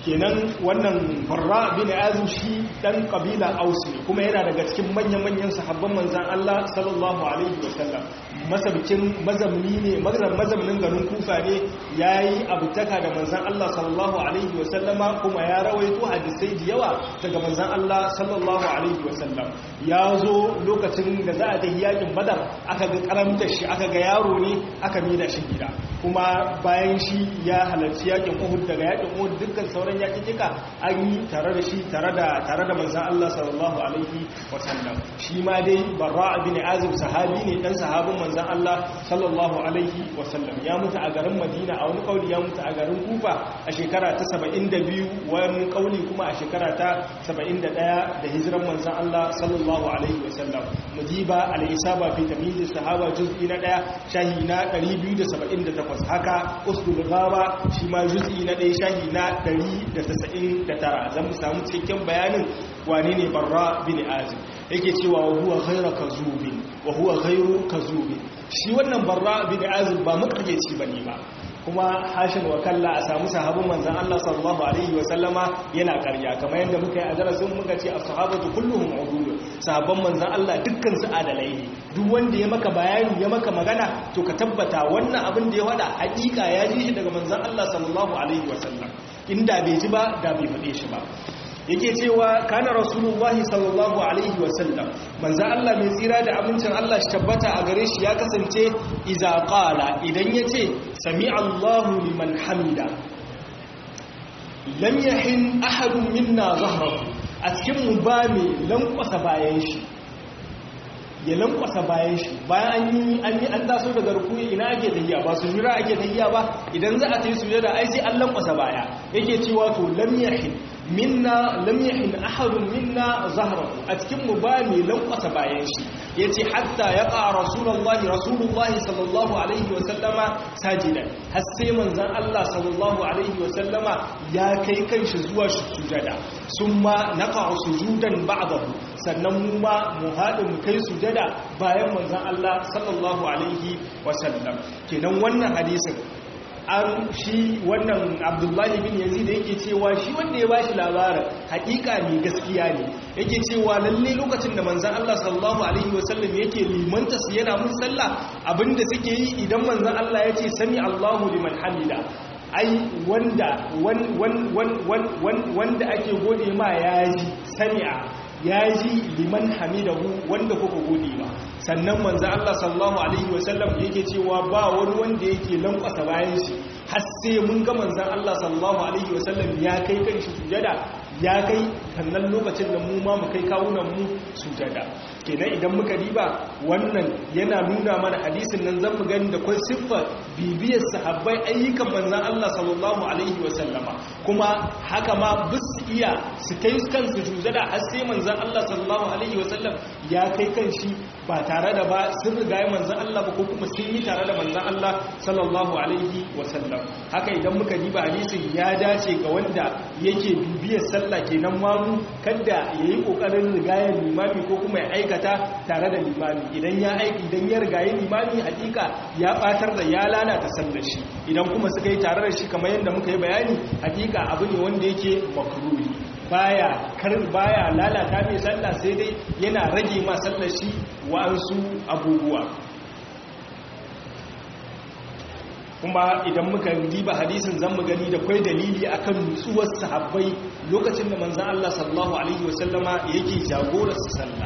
kenan wannan Barra bin Azib shi dan kabila Aus ne kuma yana daga cikin manyan sahabban manzon Allah sallallahu alaihi wasallam masabcin mazamni ne mazamnin garin Kufa ne yayi abutaka da manzon Allah sallallahu alaihi wasallama kuma ya rawaito hadisai da yawa daga manzon Allah sallallahu alaihi wasallam ya zo lokacin da za a tafi yakin Badar aka ga karamta shi aka ga yaro ne aka mida shi gida kuma bayan shi ya halarci yakin Uhud daga yakin Uhud dukkan sauran yakika an yi tare da shi tare da manzon Allah sallallahu alaihi wasallam shi ma dai Barra bin Azib sahabi ne dan sahabin manzon Allah sallallahu alaihi wasallam ya mutu a garin Madina a wani kauli ya mutu a garin Kufa a shekara ta 72 wani kauli kuma a shekara ta 71 da hijiran manzon Allah sallallahu alaihi wasallam mujiba al-isaba fi tamyiz sahaba juz'i na 1 shahi na 278 haka usdul ghaba shi ma juz'i na 1 shahi na 199 zan mu samu cikakken bayanin wane ne Barra bin Azib yake cewa huwa ghayru kazubin shi wannan Barra bin Azib ba makaryaci bane ba kuma hashin wa kalla a samu sahabin manzan Allah sallallahu alaihi wasallama yana karya kamar yadda muka yi a darasin muka ce as-sahabatu kulluhum udul sahabban manzan Allah dukkan su adalai ne duk wanda ya maka bayani ya maka magana to ka tabbata wannan abin da ya wada hakika ya ji shi daga manzan Allah sallallahu alaihi wasallam inda bai ji ba da bai fade shi ba yake cewa kana rasulullahi sallallahu alaihi wasallam manzo Allah mai tsira da amincin Allah shi tabbata a gare shi ya kasance iza qala idan yace sami Allahu liman hamida lam yahin ahadun minna zahrahu a cikin mu ba mai lankwasa bayan shi ya lankwasa bayan shi bayan an taso daga rukuni ina ake tahiyya ba su jira ake tahiyya ba idan za a tayi sujada ai sai an lankwasa baya yake cewa to lam yahin ahadun minna zahrahu a cikin mu ba mai lankwasa bayan shi yace hatta yaqa rasulullahi sallallahu alaihi wa sallama sajidan har sai manzon Allah sallallahu alaihi wa sallama ya kai kanshi zuwa sujada summa naqa sujudan ba'dahu sannan mu ma mu haɗu mu kai sujada bayan manzon Allah sallallahu alaihi wa sallam kenan wannan hadisin an shi wannan Abdullahi bin Yazid yake cewa shi wanda ya bashi labarin hakika ne gaskiya ne yake cewa lalle lokacin da manzon Allah sallallahu alaihi wasallam yake limanta su yana mun sallah abinda suke yi idan manzon Allah ya ce sami Allahu liman hamida ai wanda ake gode ma yaji sami'a yaji liman hamidahu wanda kuka gode ba sannan manzo Allah sallallahu alaihi wasallam yake cewa ba wani wanda yake lankwasa bayan shi har sai mun ga manzon Allah sallallahu alaihi wasallam ya kai kan shi sujada ya kai sannan lokacin da mu ma mu kai kawunan mu sujada kenan idan muka diba wannan yana nuna mana hadisin nan zan mu gani da kai siffar bibiyar sahabbai ayyukan manzon Allah sallallahu alaihi wasallama kuma haka ma bis iya su kai kansu sujada har sai manzon Allah sallallahu alaihi wasallam ya kai kan shi ba tare da ba sun riga manzon Allah ba ko kuma sun yi tare da manzon Allah sallallahu alaihi wasallam haka idan muka diba hadisin ya dace ga wanda yake bibiyar sallah kenan mamu kada yayi kokarin rigayar limami ko kuma ya aikata tare da limami idan ya rigaye limami hakika ya batar da ya lalata sallar shi idan kuma suka yi tare da shi kamar yadda muka yi bayani hakika abu ne wanda yake makruhi baya lalata mai sallah sai dai yana rage ma sallar shi wa'ansu abubuwa kuma idan muka diba hadisin zan mu gani da kwai dalili akan nutsuwar sahabbai lokacin da manzon Allah sallallahu alaihi wasallama yake jagorar sallah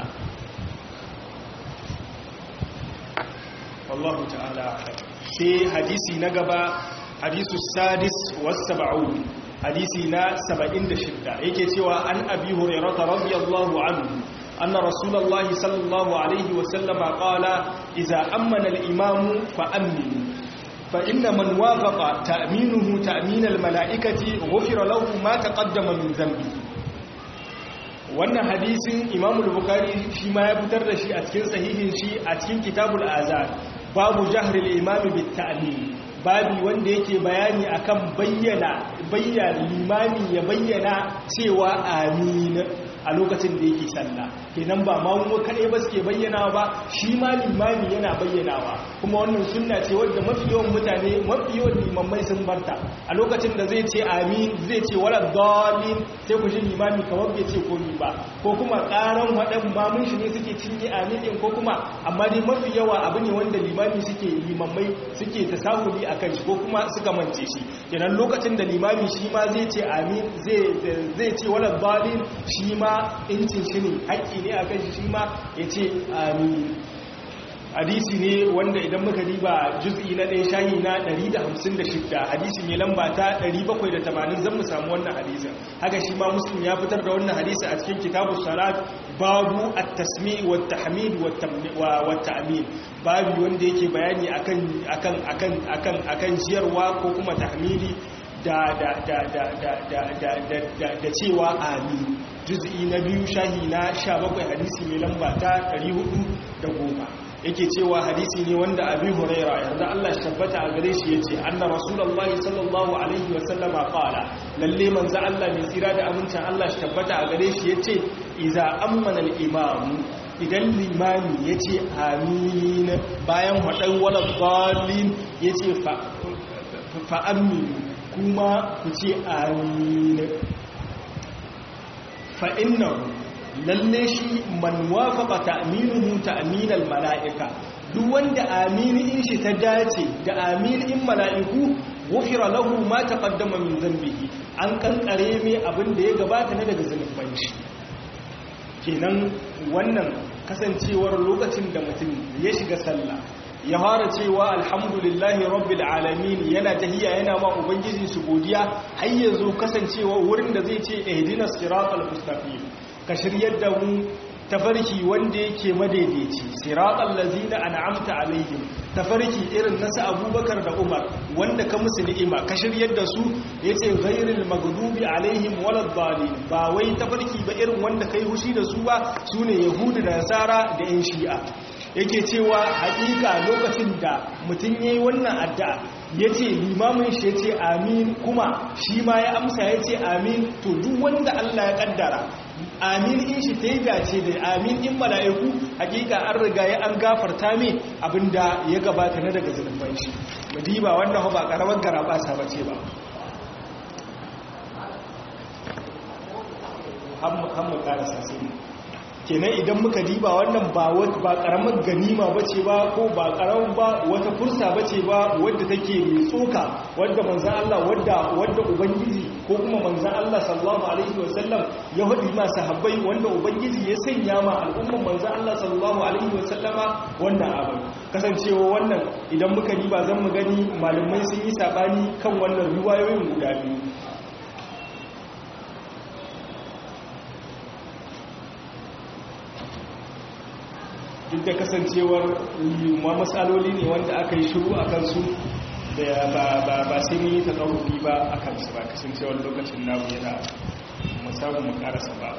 wallahu ta'ala sai hadisi na gaba hadisu sadis was 70 hadisi na 76 yake cewa an abi hurairah radiyallahu anhu anna rasulullahi sallallahu alaihi wasallama qala idza amana al-imamu fa aminu فإن من وافق تأمينه تأمين الملائكة غفر له ما تقدم من ذنبه wannan hadisin Imam al-Bukhari shi ma ya fitar da shi a cikin sahihin shi a cikin Kitabul Azan babu jahril imami bit ta'min babi wanda yake bayani akan bayyana limami ya bayyana cewa amin a lokacin da yake sallah kenan ba mamu kadai ba suke bayyanawa ba shi ma limami yana bayyanawa kuma wannan sunna ce wadda mafi yawan mutane mafi yawan limammai sun barta a lokacin da zai ce amin zai ce wala dalin sai ku ji limami kawai bai ce komai ba ko kuma karan wadan mamun shi ne suke cinye amin din ko kuma amma dai mafi yawa abu ne wanda limami suke limammai suke tasahuli akan shi ko kuma suka mance shi kenan lokacin da limami shi ma zai ce amin zai ce wala dalin shi ma incin shi ne haƙƙi ne akan shi ma ya ce amin hadisi ne wanda idan muka riba juz'i na ɗaya shahi na 156 hadisi mai lamba ta 780 zan mu samu wannan hadisin haka shi ma muslim ya fitar da wannan hadisi a cikin kitabus salat babu at-tasmi' wa at-tahmid wa at-ta'min babu wanda yake bayani akan jiyarwa ko kuma tahmidi da cewa amin juz'i na 2 shahi na 17 hadisi mai lamba ta 410 yake cewa hadisi ne wanda Abi Huraira yarda Allah shi tabbata a gare shi yace anna rasulullahi sallallahu alaihi wa sallama qala lalle manzo Allah mai tsira da amincin Allah shi tabbata a gare shi yace iza ammana al-imam idan limami yace amin bayan wadan wala dallin yace fa amin kuma ku ce amin fa innahu lalle shi man wafaqa ta'minuhu ta'minal mala'ika duk wanda aminin shi ta dace da aminin mala'iku ghufira lahu ma taqaddama min dhanbihi an kankare mai abin da ya gabata na daga zanuban shi kenan wannan kasancewar lokacin da mutum ya shiga sallah ya fara cewa alhamdulillahi rabbil alamin yana tahiyya yana ma ubangiji su godiya har yanzu kasancewa wurin da zai ce ihdinas siratal mustaqim ka shiryar da mu tafarki wanda yake madaidaici siratal ladzina an'amta alaihim tafarki irin nasu abubakar da umar wanda ka musu ni'ima ka shiryar da su yace ghairil maghdubi alaihim waladdallin ba wai tafarki ba irin wanda kai hushi da su ba sune yahudu da nasara da yan shi'a yake cewa hakika lokacin da mutum yayi wannan addu'a yace limamin shi yace amin kuma shi ma ya amsa yace amin to duk wanda Allah ya kaddara amin in shi ta yi dace da amin in mala'iku hakika an riga ya an gafarta mai abinda ya gabata na daga zunuban shi madiba wannan ba karamar garabasa ba ce ba hammu karasa sai kenan idan muka diba wannan ba karamar ganima bace ba ko ba karamar ba wata fursa bace ba wadda take mai tsoka wadda manzon Allah wadda ubangiji ko kuma manzon Allah sallallahu alaihi wasallam ya hadi ma sahabbai wanda ubangiji ya sanya ma al'umman manzon Allah sallallahu alaihi wasallama wannan abu kasancewa wannan idan muka diba zan mu gani malamai sun yi sabani kan wannan riwayoyin guda biyu duk da kasancewar matsaloli ne wanda aka yi shiru a kansu da ba sai mun yi ta tsaruri ba a kansu ba kasancewar lokacin namu yana musamman mu karasa ba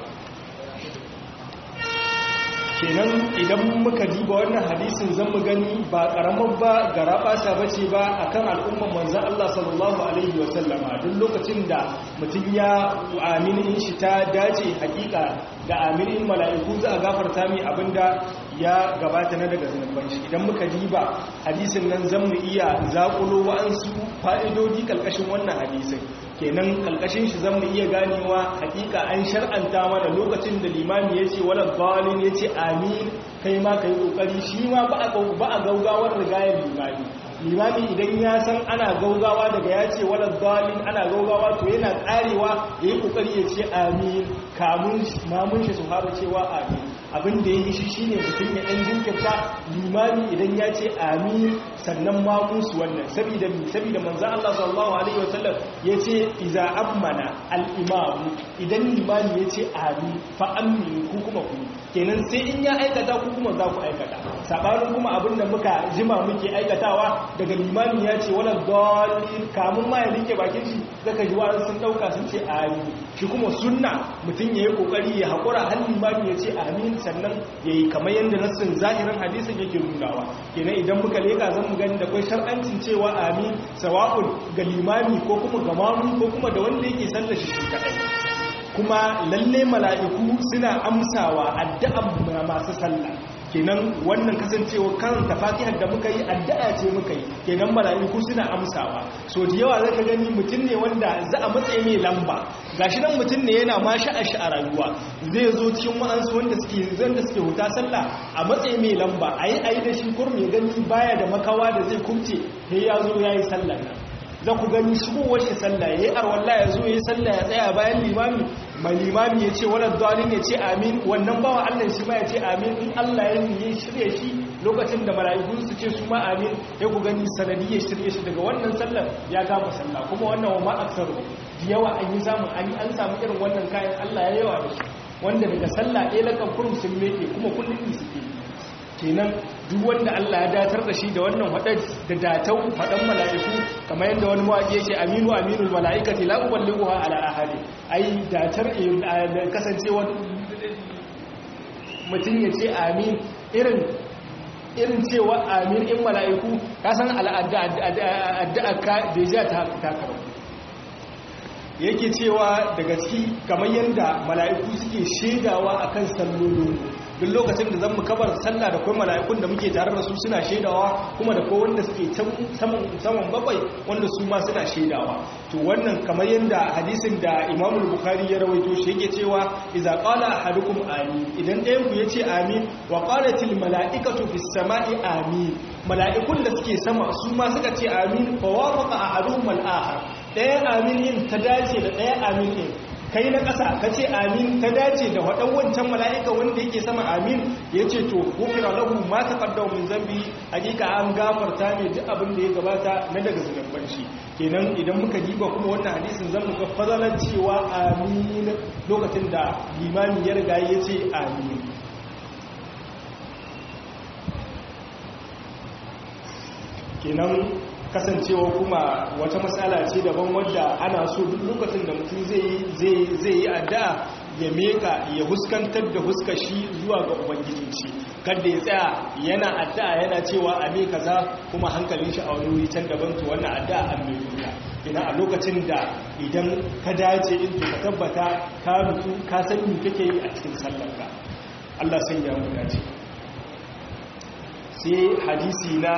kenan idan muka diba wannan hadisin zan mu gani ba karamar ba garabasa bace ba akan al'umman manzon Allah sallallahu alaihi wasallama duk lokacin da mutum ya aminin shi ta dace hakika da aminin mala'iku za a gafarta mai abinda ya gabata na daga zunuban shi idan muka diba hadisin nan zan mu iya zakulo wa'ansu fa'idodi kalkashin wannan hadisin kenan kalkashin shi zan mu iya ganewa hakika an shar'anta mana lokacin da limami ya ce wala dalin ya ce amin kai ma kai kokari shi ma ba a gaugawar rigayar limami idan ya san ana gaugawa daga ya ce wala dalin ana gaugawa to yana karewa ya yi kokari ya ce amin kamun mamun shi su fara cewa amin abin da ya yi shi shine mutum ya ɗan jinkirta limami idan ya ce amin sannan mamun su wannan saboda manzan Allah sallallahu alaihi wasallam ya ce iza ammana al-imam idan limami ya ce amin fa aminu ku kuma ku kenan sai in ya aikata ku kuma za ku aikata sabanin kuma abin da muka jima muke aikatawa daga limami ya ce wala dalil kamun ma ya rike bakin shi zaka ji wa'an sun dauka sun ce amin shi kuma sunna mutum yayi kokari ya hakura har limami ya ce amin sannan yayi kamar yanda nassin zahirin hadisin yake nunawa kenan idan muka leka zan mu gani da kai shar'ancin cewa amin sawa'un ga limami ko kuma ga mamu ko kuma da wanda yake sallar shi kadai kuma lalle mala'iku suna amsawa addu'an masu sallah kenan wannan kasancewa karanta fatihar da muka yi addu'a ce muka yi kenan mala'iku suna amsawa so da yawa zaka gani mutum ne wanda za a matsayi mai lamba gashi nan mutum ne yana ma sha'ashi a rayuwa zai zo cikin wa'ansu wanda suke huta sallah a matsayi mai lamba ayi da shi kurmi gani baya da makawa da zai kubce sai ya zo yayi sallah nan za ku gani shigowar shi sallah yayi arwalla ya zo yayi sallah ya tsaya bayan limami mai limami ya ce wadda dalilin ya ce amin wannan bawa Allah shi ma ya ce amin in Allah ya yi shirya shi lokacin da mala'iku su ce su ma amin ya ku gani sanadi ya shirya shi daga wannan sallar ya gama sallah kuma wannan wa ma'aksaru da yawa an yi samun an samu irin wannan kayan Allah ya yawa da shi wanda daga sallah ɗaya lakan kurum sun meke kuma kullum ne suke kenan duk wanda Allah ya datar da shi da wannan hadar da datau fadan mala'iku kamar yadda wani mawaƙi yake aminu aminul mala'ikati la uballighuha ala ahadi ai datar kasancewa mutum ya ce amin irin cewa amin in mala'iku kasan addu'a ka da ya ta karɓa yake cewa daga ciki kamar yadda mala'iku suke shaidawa akan sallolin duk lokacin da zan mu kabar sallah da kuma mala'ikun da muke tare da su suna shaidawa kuma da kowa wanda suke saman bakwai wanda su ma suna shaidawa to wannan kamar yadda hadisin da Imam Bukhari ya rawaito shi yake cewa idza qala ahadukum amin idan ɗayan ku yace amin wa qalatil mala'ikatu fis sama'i amin mala'ikun da suke sama su ma suka ce amin fa wafaqa ahaduhum al-akhar ɗayan amin in ta dace da ɗayan amin in kai na ƙasa ka ce amin ta dace da waɗan wancan mala'ika wanda yake sama amin ya ce to gufira lahu ma ta ƙaddau min zambi hakika an gafarta ne duk abin da ya gabata na daga zunuban shi kenan idan muka diba kuma wannan hadisin zan muka fazalar cewa amin lokacin da limami ya riga ya ce amin kenan kasancewa kuma wata matsala ce daban wadda ana so duk lokacin da mutum zai yi addu'a ya meka ya huskantar da huskashi zuwa ga ubangijin shi kada ya tsaya yana addu'a yana cewa a me kaza kuma hankalin shi a wani wuri can daban to wannan addu'a an mai duniya idan a lokacin da idan ka dace in ka tabbata ka mutu ka san me kake yi a cikin sallarka Allah sai ya mu dace sai hadisi na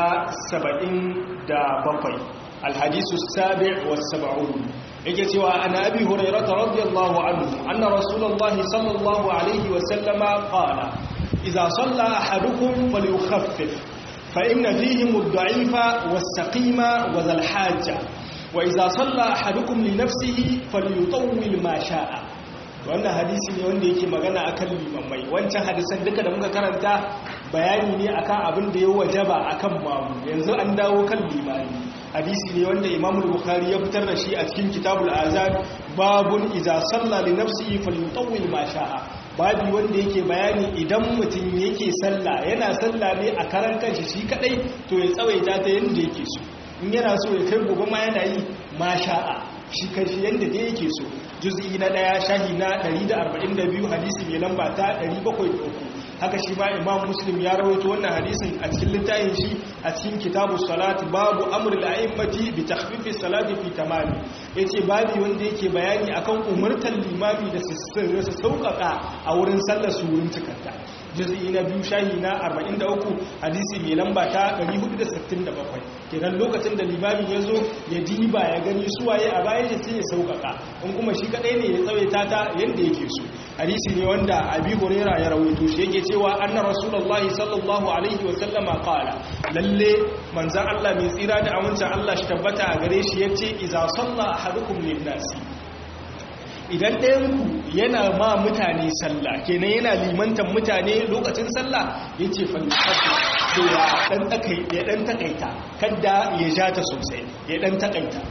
77 alhadisu sabi' was-sab'un yake cewa ana abi hurairah radiyallahu anhu anna rasulullahi sallallahu alaihi wa sallama qala idza salla ahadukum falyukhaffif fa inna fihim ad-da'ifa was-saqima wa dhal-hajja wa idza salla ahadukum li nafsihi falyutawwil ma sha'a wannan hadisi ne wanda yake magana akan limamai wancan hadisan duka da muka karanta bayani ne akan abin da ya wajaba akan mamu yanzu an dawo kan limami hadisi ne wanda Imam Bukhari ya fitar da shi a cikin Kitabul Azan babun idza salla li nafsihi falyutawwil ma sha'a babi wanda yake bayani idan mutum yake sallah yana sallah ne a karan kanshi shi kadai to ya tsawaita ta yanda yake so in yana so ya kai gobe ma yana yi ma sha'a shi kanshi yanda da yake so juz'i na 1 shahi na 142 hadisi mai lamba ta 703 haka shi ma Imam Muslim ya rawaito wannan hadisin a cikin littafin shi a cikin Kitabus Salat babu amrul a'immati bi takhfifis salati fi tamami yace babi wanda yake bayani akan umurtar limami da su sauƙaƙa a wurin sallar su wurin cikanta juz'i na 2 shahi na 43 hadisi mai lamba ta 467 kenan lokacin da limami ya zo ya diba ya gani suwaye a bayan shi sai ya sauƙaƙa in kuma shi kadai ne ya tsawaita ta yanda yake so hadisi ne wanda Abi Hurairah ya rawaito shi yake cewa anna rasulullahi sallallahu alaihi wa sallama qala lalle manzon Allah mai tsira da amincin Allah shi tabbata a gare shi yace idza salla ahadukum lin-nasi idan ɗayanku yana ma mutane sallah kenan yana limantan mutane lokacin sallah yace falsafa to ya dan takaita kada ya ja ta sosai ya dan takaita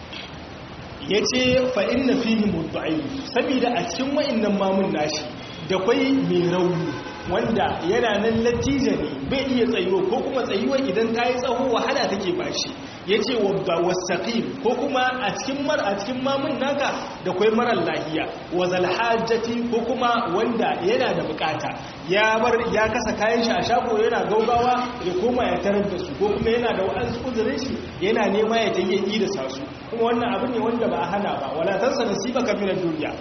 yace fa inna fihi mudda'i saboda a cikin wa'annan mamun nashi da kwai mai rauni wanda yana nan latija ne bai iya tsayuwa ko kuma tsayuwa idan ta yi tsaho wahala take bashi ya ce wasaqim ko kuma a cikin mamun naka da kai marar lahiya wa zal hajjati ko kuma wanda yana da bukata ya kasa kayan shi a shago yana gaugawa ya koma ya tarar da su ko kuma yana da wa'ansu uzurin shi yana nema ya tayi yi da sasu kuma wannan abu ne wanda ba a hana ba wala tansa nasibaka min ad-dunya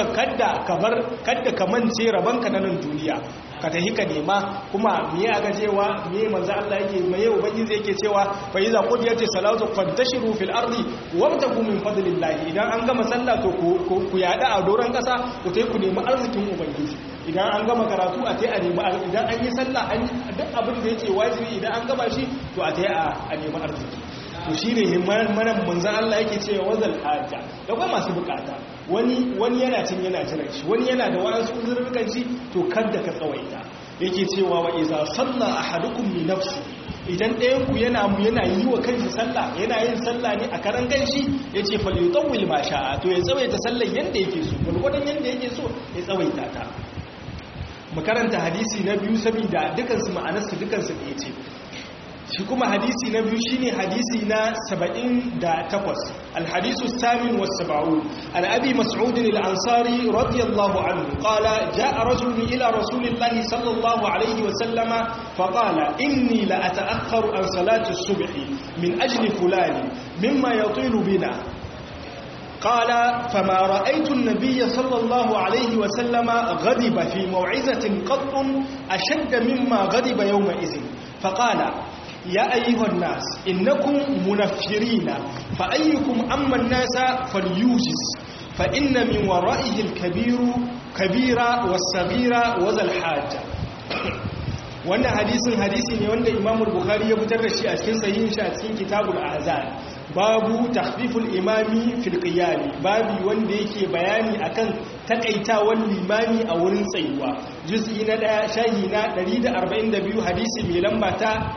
kadda ka mance rabanka na nan duniya ka tahi ka nema kuma me ya gajewa me manzo Allah yake me ubangiji yake cewa fa iza qudiyati salatu fantashiru fil ardi wabtagu min fadlillah idan an gama sallah to ku yada a doran kasa ku tai ku nemi arzikin ubangiji idan an gama karatu a tai a nemi idan an yi sallah an duk abin da yake wajibi idan an gama shi to a tai a nemi arziki to shine himman manzo Allah yake cewa wazal haja da kuma masu bukata wani yana cin yana jiran shi wani yana da wasu uzurrukan shi to kada ka tsawaita yake cewa wa iza salla ahadukum li nafsi idan ɗayan ku yana yi wa kanshi sallah yana yin sallah ne a karan kanshi yace fal yutawwil ma sha'a to ya tsawaita sallar yanda yake so gurgurdan yanda yake so ya tsawaita ta mu karanta hadisi na biyu saboda dukansu ma'anarsu dukansu ɗaya ce shi kuma hadisi na biyu shine hadisi na 78 alhadisu samin was-sab'un an abi mas'ud al-ansari radiyallahu anhu qala jaa rajulun ila rasulillahi sallallahu alayhi wa sallama faqala inni la ata'akhkharu an salati as-subh min ajli fulani mimma yatilu bina قال فما رأيت النبي صلى الله عليه وسلم غضب في موعظة قط أشد مما غضب يومئذ فقال يا أيها الناس إنكم منفرين فأيكم أما الناس فليوجز فإن من ورائه الكبير والصغير وذا الحاجة wannan hadisi ne wanda Imam Bukhari ya fitar da shi a cikin sahihin shi a cikin Kitabul Azan babu takhfiful imami fil qiyam babu wanda yake bayani akan takaitawan limami a wurin tsayuwa juz'i na 1 shahi na 142 hadisi mai lamba ta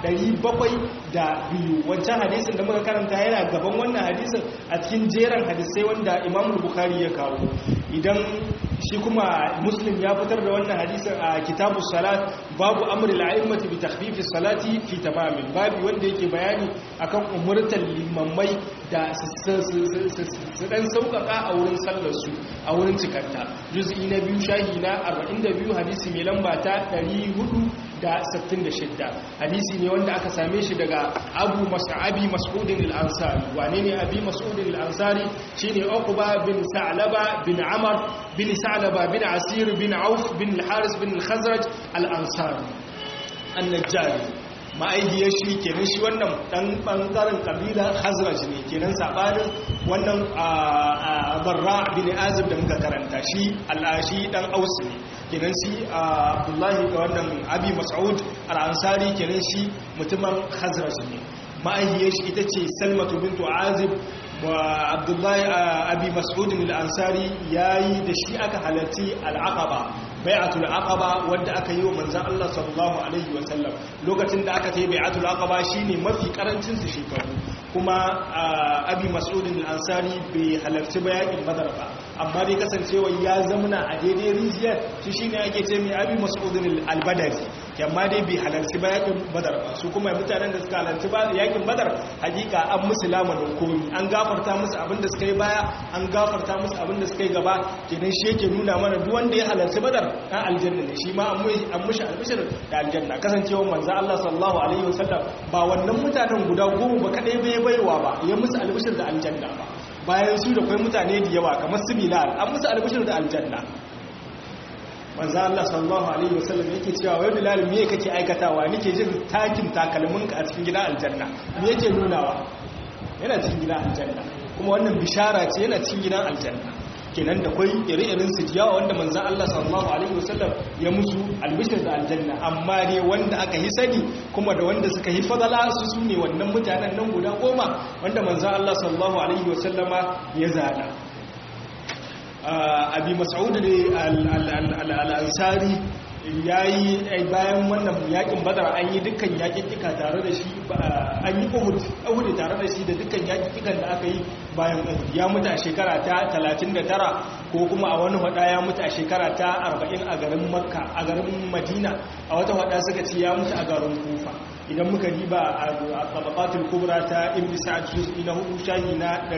702 wancan hadisin da muka karanta yana gaban wannan hadisin a cikin jeran hadisai wanda Imam Bukhari ya kawo idan shi kuma Muslim ya fitar da wannan hadisin a Kitabus Salat babu amri al-a'immati bi takhfifi salati fi tamamin babu wanda yake bayani akan umurtan limammai da su dan sauƙaƙa a wurin sallar su a wurin cikarta juz'i na 2 shahi na 42 hadisi mai lamba ta 466 hadisi ne wanda aka same shi daga Abu Mas'ud al-Ansari wane ne Abi Mas'ud al-Ansari shine Uqba bin Sa'laba bin Amr bin Sa'laba bin Asir bin Auf bin al-Haris bin al-Khazraj al-Ansari an-Najjari ma'aihiyar shi kenan shi wannan dan bangaren kabila Khazraj ne kenan sabanin wannan Barra bin Azib da muka karanta shi al-Ashi dan Aus ne kenan shi Abdullahi ga wannan Abi Mas'ud al-Ansari kenan shi mutumin Khazraj ne ma'aihiyar shi ita ce Salmatu bintu Azib wa Abdullahi Abi Mas'ud al-Ansari yayi da shi aka halarci al-Aqaba bai'atul aqaba wanda aka yi wa manzon Allah sallallahu alaihi wasallam lokacin da aka tayi bai'atul aqaba shine mafi karancin su shekaru kuma Abi Mas'ud al-Ansari bai halarci bayanin Badar ba amma dai kasancewa ya zamana a daidai rijiyar shi shine ake ce mai Abi Mas'ud al-Badri amma dai bai halarci bayanin Badar ba su kuma mutanen da suka halarci yakin Badar hakika an musu lamarin komi an gafarta musu abin da suka yi baya an gafarta musu abin da suka yi gaba kenan shi yake nuna mana duk wanda ya halarci Badar dan aljanna ne shi ma an mushi albishir da aljanna kasancewa manzo Allah sallallahu alaihi wasallam ba wannan mutanen guda goma ba kadai bai baiwa ba ya musu albishir da aljanna ba bayan su da kai mutane da yawa kamar su Bilal an musu albishir da aljanna manzo Allah sallallahu alaihi wasallam yake cewa wai Bilal me kake aikatawa nake jin takin takalminka a cikin gidan aljanna me yake nunawa yana cikin gidan aljanna kuma wannan bishara ce yana cikin gidan aljanna kenan da kwai ire-iren su jiyawa wanda manzan Allah sallallahu alaihi wasallam ya musu albishir da aljanna amma ne wanda aka yi sani kuma da wanda suka yi fadala su ne wannan mutanen nan guda 10 wanda manzan Allah sallallahu alaihi wasallama ya zana Abi Mas'ud al-Ansari yayi bayan wannan yakin Badar an yi dukkan yakikika tare da shi an yi Uhud tare da shi da dukkan yakikikan da aka yi bayan Uhud ya mutu a shekara ta 39 ko kuma a wani hada ya mutu a shekara ta 40 a garin Makka a garin Madina a wata hada suka ce ya mutu a garin Kufa idan muka riba a tabaqatul kubra ta ibn sa'd juz'i na 4 shahi na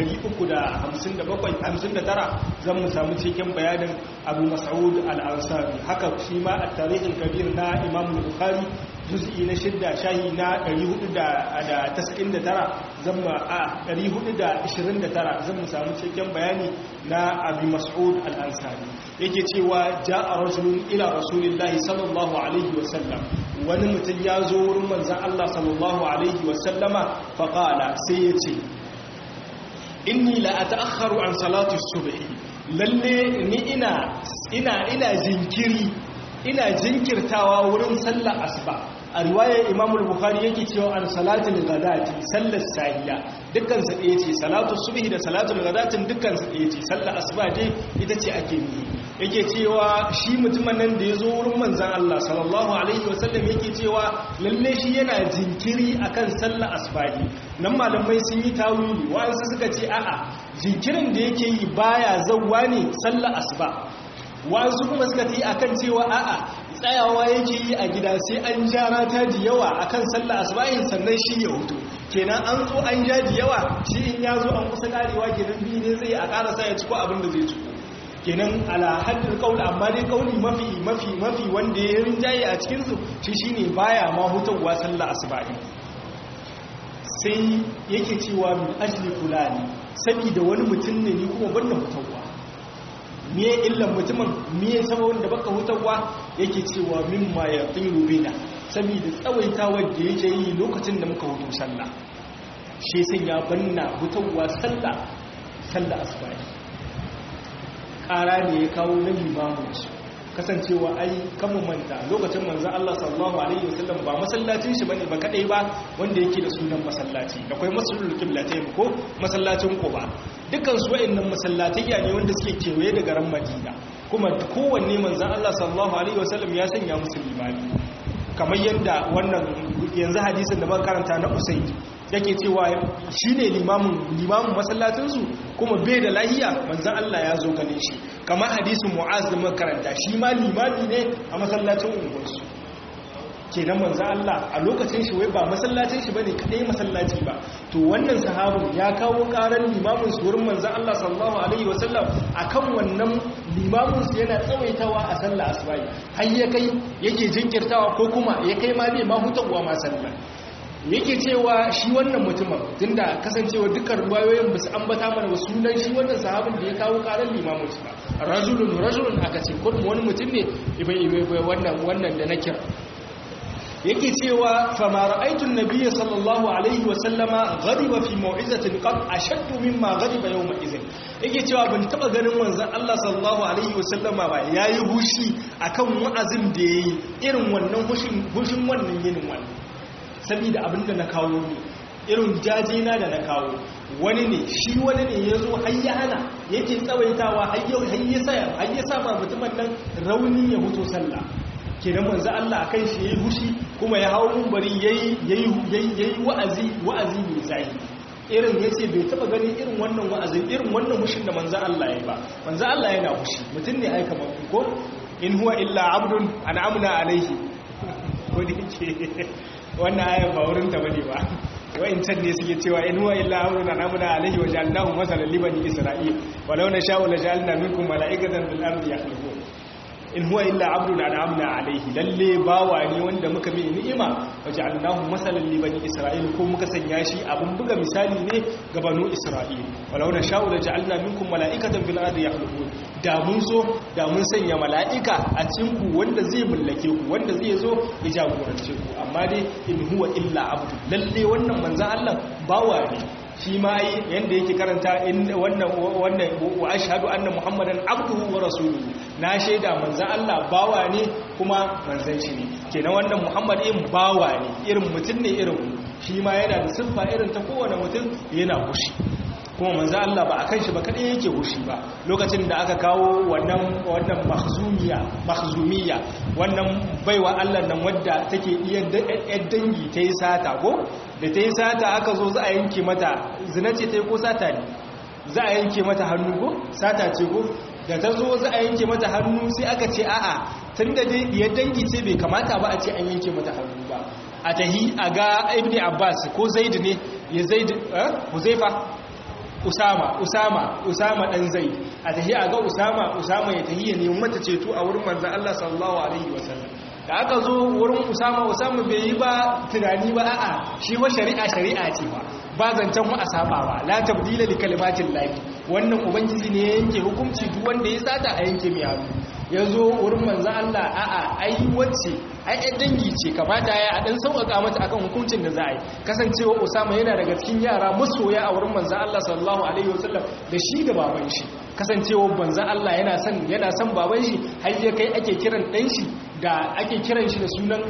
359 zan mu samu cikin bayanin abu mas'ud al-ansari haka shi ma at-tarikh al-kabir na imam al-bukhari juz'i na 6 shahi na 499 zamma a 429 zan mu samu cikin bayani na abu mas'ud al-ansari yake cewa ja'a rajulun ila rasulillahi sallallahu alaihi wasallam wani mutum ya zo wurin manzan Allah sallallahu alaihi wasallama faqala sai ya ce inni la ata'akhkharu an salati subhi lalle ni ina jinkirtawa wurin sallar asuba a riwayar Imam al-Bukhari yake cewa an salatul ghadati sallar sahiya dukkan su ɗaya ce salatu subhi da salatul ghadatin dukkan su ɗaya ce sallar asuba dai ita ce ake yi yake cewa shi mutumin nan da ya zo wurin manzan Allah sallallahu alaihi wasallam yake cewa lalle shi yana jinkiri akan sallar asubahi nan malamai sun yi tawili wa'ansu suka ce a'a jinkirin da yake yi baya zawwa ne sallar asuba wa'ansu kuma suka ce akan cewa a'a tsayawa yake yi a gida sai an jara ta ji yawa akan sallar asubahin sannan shi ya hutu kenan an zo an ja ji yawa shi in ya zo an kusa karewa kenan biyu ne zai a karasa ya ciko abin da zai ciko kenan ala haddin kauli amma dai kauli mafi wanda ya rinjaye a cikinsu shi shine baya ma hutawa sallar asubahi sai yake cewa min ajli fulani saboda wani mutum ne ni kuma banda hutawa me illan mutumin me sabon da baka hutawa yake cewa mimma yatiru bina saboda tsawaitawar da yake yi lokacin da muka hutu sallah shi sai ya banna hutawa sallah asubahi ƙara ne ya kawo na limamunsu kasancewa ai kamun manta lokacin manzan Allah sallallahu alaihi wasallam ba masallacin shi bane ba kadai ba wanda yake da sunan masallaci akwai masallul qiblatain ko masallacin Quba dukkan su wayannan masallatayya ne wanda suke kewaye da garin Madina kuma kowanne manzan Allah sallallahu alaihi wasallam ya sanya musu limami kamar yadda wannan yanzu hadisin da muka karanta na Usayd yake cewa shi ne limamin masallacinsu kuma bai da lahiya manzan Allah ya zo gane shi kamar hadisun mu'az da makaranta shi ma limami ne a masallacin unguwarsu kenan manzan Allah a lokacin shi wai ba masallacin shi ba ne kadai masallaci ba to wannan sahabin ya kawo karar limamin su wurin manzan Allah sallallahu alaihi wasallam akan wannan limamin su yana tsawaitawa a sallah asubahi har ya kai yake jinkirtawa ko kuma ya kai ma bai ma hutawa ma sallah yake cewa shi wannan mutumin tunda kasancewa dukkan ruwayoyin ba su ambata mana sunan shi wannan sahabin da ya kawo karar limamin su ba rajulun aka ce ko wani mutum ne wannan da na kira yake cewa fama ra'aytu an-nabiy sallallahu alaihi wa sallama ghadiba fi mau'izatin qad ashaddu mimma ghadiba yawma idhin yake cewa ban taba ganin manzon Allah sallallahu alaihi wa sallama ba yayi hushi akan wa'azin da yayi irin wannan hushin wannan yinin wannan saboda abinda na kawo ne irin jajina da na kawo wani ne ya zo hayyana yake tsawaitawa hayyasa ma mutumin nan rauni ya huto sallah kenan manzo Allah akan shi yayi hushi kuma ya hawo munbari yayi wa'azi mai tsayi irin yace bai taba gani irin wannan wa'azin irin wannan hushin da manzo Allah yayi ba manzo Allah yana hushi mutun ne ai kamar ko in huwa illa abdun an'amna alaihi ko dake wannan ayar ba wurin ta bane ba wa'incan ne suke cewa in huwa illa amruna namuna alaihi wa ja'alnahu masalan li bani isra'il walau nasha'u la ja'alna minkum mala'ikatan fil ardi yakhluqun in huwa illa abdun an'amna alaihi lalle bawa ne wanda muka mai ni'ima wa ja'alnahu masalan li bani isra'il ko muka sanya shi abun buga misali ne ga banu isra'il walau nasha'u la ja'alna minkum mala'ikatan fil ardi yakhluqun da mun so da mun sanya mala'ika a cikin ku wanda zai mallake ku wanda zai zo ya jagorance ku amma dai in huwa illa abdu lalle wannan manzo Allah bawa ne shi ma yi yanda yake karanta wannan wa ashhadu anna muhammadan abduhu wa rasuluhu na shaida manzo Allah bawa ne kuma manzon shi ne kenan wannan muhammad in bawa ne irin mutun ne irin shi ma yana da siffa irin ta kowane mutum yana hushi kuma manzo Allah ba akan shi ba kadai yake hushi ba lokacin da aka kawo wannan makhzumiyya wannan baiwa Allah nan wadda take iya dangi ta yi sata ko da ta yi sata aka zo za a yanke mata zina ce ta yi ko sata ne za a yanke mata hannu ko sata ce ko da ta zo za a yanke mata hannu sai aka ce a'a tun da dai diyar dangi ce bai kamata ba a ce an yanke mata hannu ba a tahi a ga ibn abbas ko zaid ne ya zaid huzaifa usama dan zaid a tahi a ga usama ya tahi ya nemi mata ceto a wurin manzon Allah sallallahu alaihi wasallam da aka zo wurin usama bai yi ba tunani ba a'a shi wa shari'a ce ba zancen mu a saba ba la tabdila li kalimatin lahi wannan ubangiji ne ya yanke hukunci duk wanda ya sata a yanke mai hannu ya zo wurin manzan Allah a'a ai wacce ai dangi ce kamata ya a dan sauƙaƙa mata akan hukuncin da za a yi kasancewa Usama yana daga cikin yara masoya a wurin manzan Allah sallallahu alaihi wasallam da shi da baban shi kasancewa manzan Allah yana son baban shi har ya kai ake kiran dan shi da ake kiran shi da sunan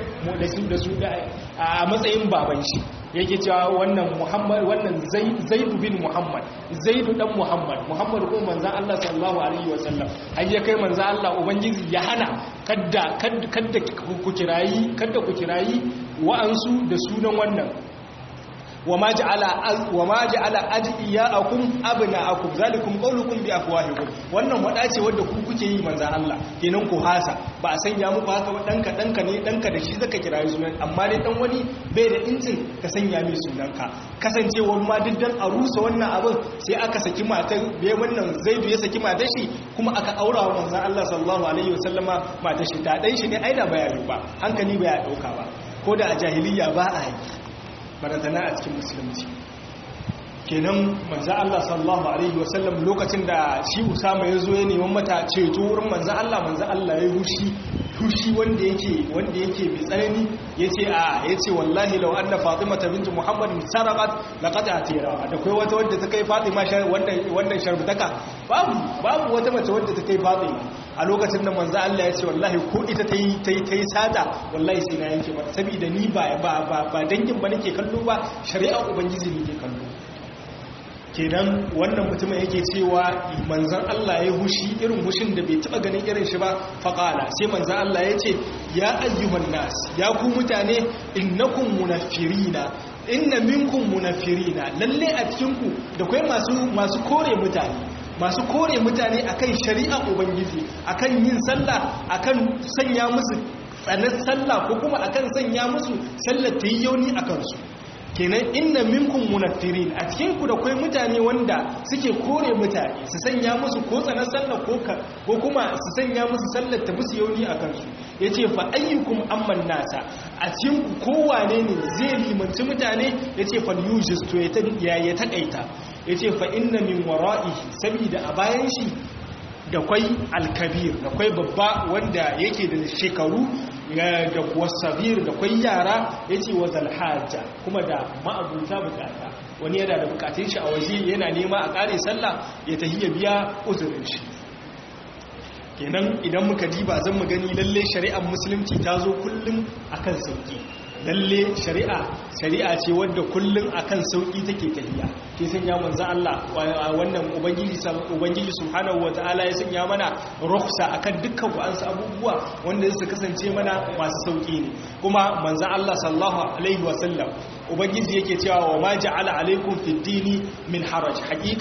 a matsayin baban shi yake cewa wannan Muhammad wannan Zaid bin Muhammad Zaid dan Muhammad ko manzon Allah sallallahu alaihi wasallam har ya kai manzon Allah ubangiji ya hana kada ku kirayi wa'ansu da sunan wannan وما جعل أدعياءكم أبناءكم ذلكم قولكم بأفواهكم wannan wada ce wanda ku kuke yi manzan Allah kenan ku hasa ba a sanya muku haka ba danka ne danka da shi zaka kira sunan amma dai dan wani bai da incin ka sanya mai sunanka kasancewar ma diddan a rusa wannan abin sai aka saki matar bai wannan Zaidu ya saki matar shi kuma aka aura wa manzan Allah sallallahu alaihi wasallama matar shi ta dan shi ne aida bayani ba hankali ba ya dauka ba ko da a jahiliya ba a yi barazana a cikin musulunci kenan manzo Allah sallallahu alaihi wasallam lokacin da shi Usama ya zo ya neman mata ceto wurin manzo Allah ya hushi wanda yake mai tsanani yace wallahi law anna Fatima bint Muhammad sarqat laqad atira da kai wata wadda ta kai Fatima wannan sharbutaka babu wata mace wadda ta kai Fatima a lokacin da manzo Allah ya ce wallahi ko ita ta yi sata wallahi sai na yanke mata saboda ni ba dangin ba nake kallo ba shari'a ubangiji nake kallo kenan wannan mutumin yake cewa manzan Allah ya hushi irin hushin da bai taba ganin irin shi ba faqala sai manzan Allah ya ce ya ayyuhan nas ya ku mutane innakum munaffirina inna minkum munaffirina lalle a cikin ku da kai masu kore mutane akan shari'a ubangiji akan yin sallah akan sanya musu tsanar sallah ko kuma akan sanya musu sallar tayyauni akan su kenan inna minkum munaffirin a cikin ku da kai mutane wanda suke kore mutane su sanya musu ko tsanar sallah ko kuma su sanya musu sallar ta musu yauni akan su yace fa ayyukum amman nasa a cikin ku kowane ne zai limanci mutane yace fa yujis to ya taƙaita yace fa inna min wara'ihi sabida a bayan shi da kwai alkabir da kwai babba wanda yake da shekaru da kuwa sabir da kwai yara yace wa zalhaja kuma da ma'abuta bukata wani yana da bukatun shi a waje yana nema a kare sallah ya tahiyya biya uzurin shi kenan idan muka diba zan mu gani lalle shari'ar musulunci ta zo kullum akan sauki lalle shari'a ce wadda kullum akan sauki take tafiya ke sanya manzo Allah wannan ubangiji subhanahu wataala ya sanya mana rukhsa akan dukkan wa'ansu abubuwa wanda su kasance mana masu sauki ne kuma manzo Allah sallallahu alaihi wasallam ubangiji yake cewa wa ma ja'ala alaikum fid dini min haraj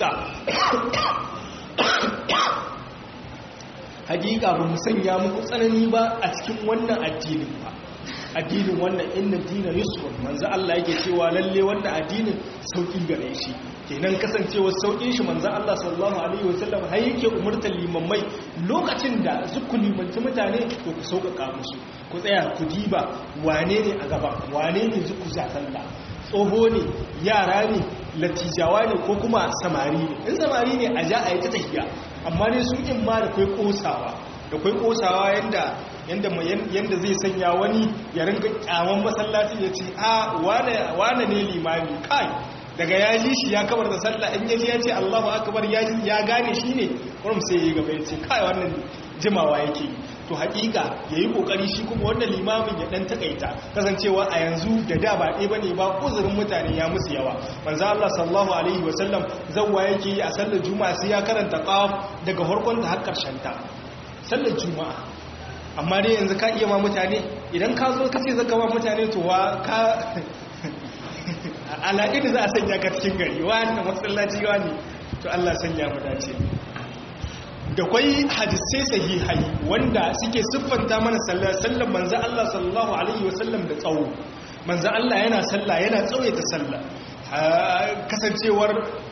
hakika ba mu sanya muku tsanani ba a cikin wannan addinin ba addinin wannan inna dina yusrun manzo Allah yake cewa lalle wannan addinin sauki gare shi kenan kasancewar saukin shi manzo Allah sallallahu alaihi wasallam har yake umurtar limammai lokacin da zuku limanci mutane to ku sauƙaƙa musu ku tsaya ku diba wane ne a gaba wane ne zuku zakalla tsoho ne yara ne latijawa ne ko kuma samari ne in samari ne a ja a yi ta tahiya amma ne su in ma da kai kosawa yanda zai sanya wani ya rinka kyaman masallaci ya ce wane ne limami kai daga ya ji shi ya kabar da sallah in yaji ya ce Allahu akbar ya gane shi ne kurum sai ya gaba ya ce kai wannan jimawa yake to hakika yayi kokari shi kuma wannan limamin ya dan takaita kasancewa a yanzu da ba ɗaya bane ba uzurin mutane ya musu yawa manzo Allah sallallahu alaihi wasallam zawwa yake yi a sallar juma'a sai ya karanta qaf daga farkon ta har karshen ta sallar juma'a amma dai yanzu ka iya ma mutane idan ka zo ka ce zaka ma mutane to wa ka alaƙi da za a sanya ka cikin gari wannan masallaci wani to Allah sanya mu dace da kwai hadisai sahihai wanda suke siffanta mana sallar manzo Allah sallallahu alaihi wasallam da tsawo manzo Allah yana sallah yana tsawaita sallah kasancewar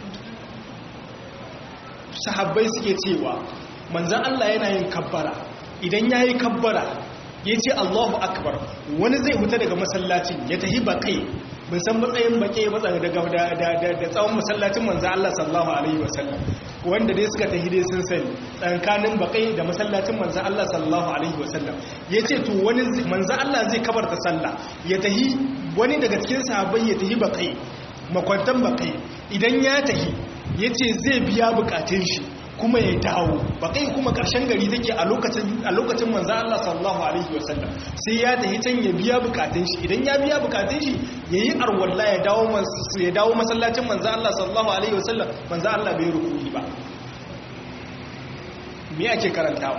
sahabbai suke cewa manzo Allah yana yin kabbara idan yayi kabbara yace Allahu akbar wani zai fita daga masallacin ya tahi bakai bin san matsayin bakai ba da tsawon masallacin manzo Allah sallallahu alaihi wasallam wanda dai suka tahi dai sun sani tsakanin bakai da masallacin manzo Allah sallallahu alaihi wasallam yace to wani manzo Allah zai kabarta sallah ya tahi wani daga cikin sahabbai ya tahi bakai makwantan bakai idan ya tahi yace zai biya bukatun shi kuma ya dawo bakai kuma karshen gari take a lokacin manzo Allah sallallahu alaihi wasallam sai ya tahi can ya biya bukatun shi idan ya biya bukatun shi yayi arwalla ya dawo masallacin manzo Allah sallallahu alaihi wasallam manzo Allah bai ruku'i ba me ake karantawa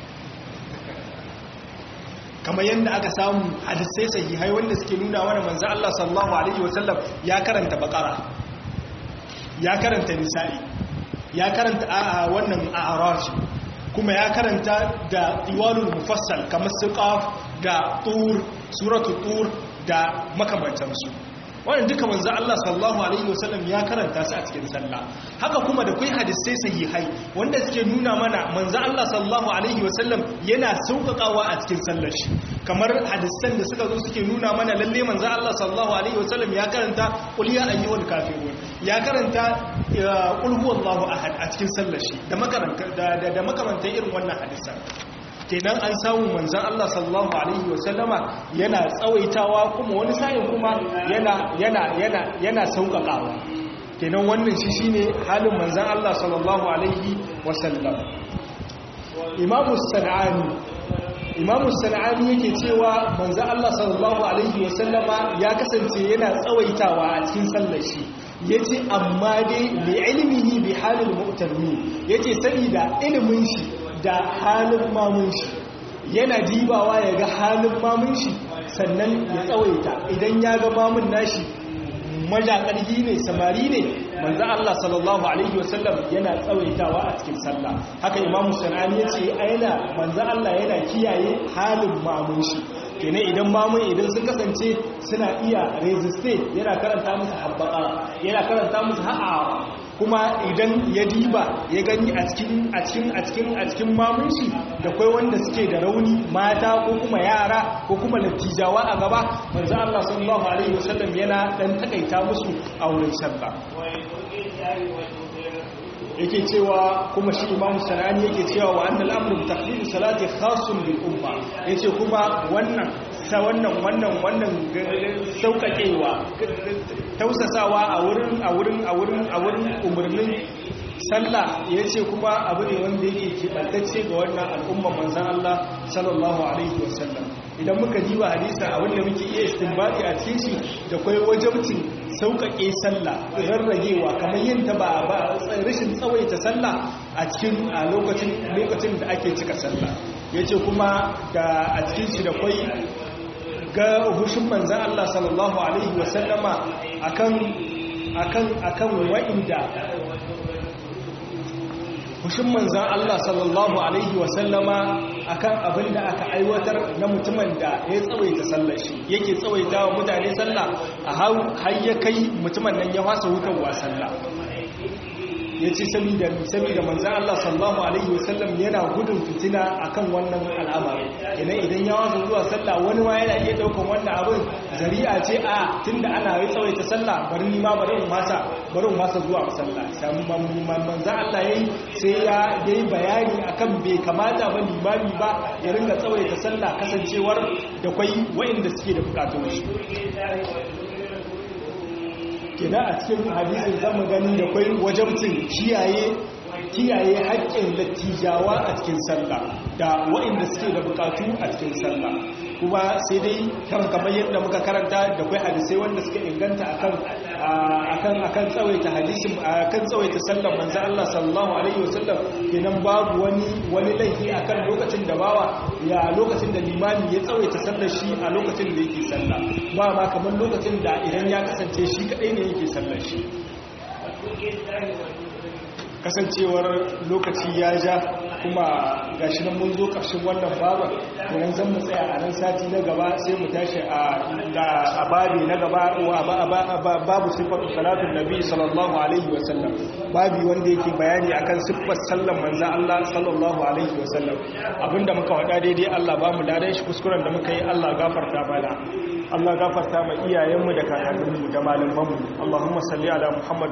kamar yadda aka samu hadisai sahihai wanda suke nuna wa manzo Allah sallallahu alaihi wasallam ya karanta baqara ya karanta nisa'i ya karanta wannan a'rafi kuma ya karanta da tiwalul mufassal kamar siqaf da tur suratul tur da makamantansu wannan duka manzo Allah sallallahu alaihi wasallam ya karanta su a cikin sallah haka kuma da kai hadisai sahihai wanda suke nuna mana manzo Allah sallallahu alaihi wasallam yana sauƙaƙawa a cikin sallar shi kamar hadisan da suka zo suke nuna mana lalle manzo Allah sallallahu alaihi wasallam ya karanta qul ya ayyuhal kafirun ya karanta qul huwallahu ahad a cikin sallar shi da makamantan irin wannan hadisan kenan an samu manzan Allah sallallahu alaihi wasallama yana tsawaitawa kuma wani sa'in kuma yana sauƙaƙawa kenan wannan shi shine halin manzan Allah sallallahu alaihi wasallam imamu sana'ani yake cewa manzan Allah sallallahu alaihi wasallama ya kasance yana tsawaitawa a cikin sallar shi yace amma dai bi ilmihi bi halil mu'tammi yace saboda ilimin shi da halin mamun shi yana dibawa ya ga halin mamun shi sannan ya tsawaita idan ya ga mamun nashi majaƙarhi ne samari ne manzo Allah sallallahu alaihi wasallam yana tsawaitawa a cikin sallah haka imamu sanani yace aina manzo Allah yana kiyaye halin mamun shi kenan idan mamun idan sun kasance suna iya resiste yana karanta musu habbaka yana karanta musu ha'a kuma idan ya diba ya gani a cikin mamun shi da kai wanda suke da rauni mata ko kuma yara ko kuma lattijawa a gaba manzo Allah sallallahu alaihi wasallam yana dan takaita musu a wurin sallah yake cewa kuma shi imamu sanani yake cewa wa annal amru bi taqdim salati khassun bil umma yace kuma wannan sauƙaƙewa tausasawa a wurin umarnin sallah yace kuma abu ne wanda yake kibantacce ga wannan al'umma manzon Allah sallallahu alaihi wasallam idan muka diba hadisi a wanda muke iya istinbati a cikin shi da kai wajibcin sauƙaƙe sallah rarragewa kamar yin ta ba rashin tsawaita sallah a cikin lokacin da ake cika sallah yace kuma da a cikin shi da kai ga hushin manzan Allah sallallahu alaihi wasallama akan wa'inda hushin manzan Allah sallallahu alaihi wasallama akan abin da aka aiwatar na mutumin da ya tsawaita sallar shi yake tsawaita wa mutane sallah a har ya kai mutumin nan ya fasa hutarwa sallah ya ce saboda manzan Allah sallallahu alaihi wasallam yana gudun fitina akan wannan al'amari idan ya wasa zuwa sallah wani ma yana iya daukan wannan abin zari'a ce a tunda ana yi tsawaita sallah bari ni ma bari in masa zuwa sallah sai manzan Allah yayi sai ya yi bayani akan bai kamata ba limami ba ya ringa tsawaita sallah kasancewar da kwai wa'inda suke da bukatun shi kina a cikin hadisin zamu gani da kai wajibcin kiyaye haƙƙin lattijawa a cikin sallah da waɗanda suke da bukatu a cikin sallah kuma sai dai kamar yadda muka karanta da kai hadisai wanda suka inganta akan tsawaita hadisin akan tsawaita sallar manzo Allah sallallahu alaihi wasallam kenan babu wani laifi akan lokacin da lokacin da limami ya tsawaita sallar shi a lokacin da yake sallah ba ma kamar lokacin da idan ya kasance shi kadai ne yake sallar shi kasancewar lokaci ya ja kuma gashi nan mun zo ƙarshen wannan baban kenan zan mu tsaya a nan sati na gaba sai mu tashi a babi na gaba babu sifatu salatun nabi sallallahu alaihi wasallam, babi wanda yake bayani akan siffar sallan manzo Allah sallallahu alaihi wasallam. Abinda muka wada daidai Allah ba mu ladan shi, kuskuren da muka yi Allah gafarta bana, Allah gafarta ma iyayenmu da kakanninmu da malamanmu. Allahumma salli ala Muhammad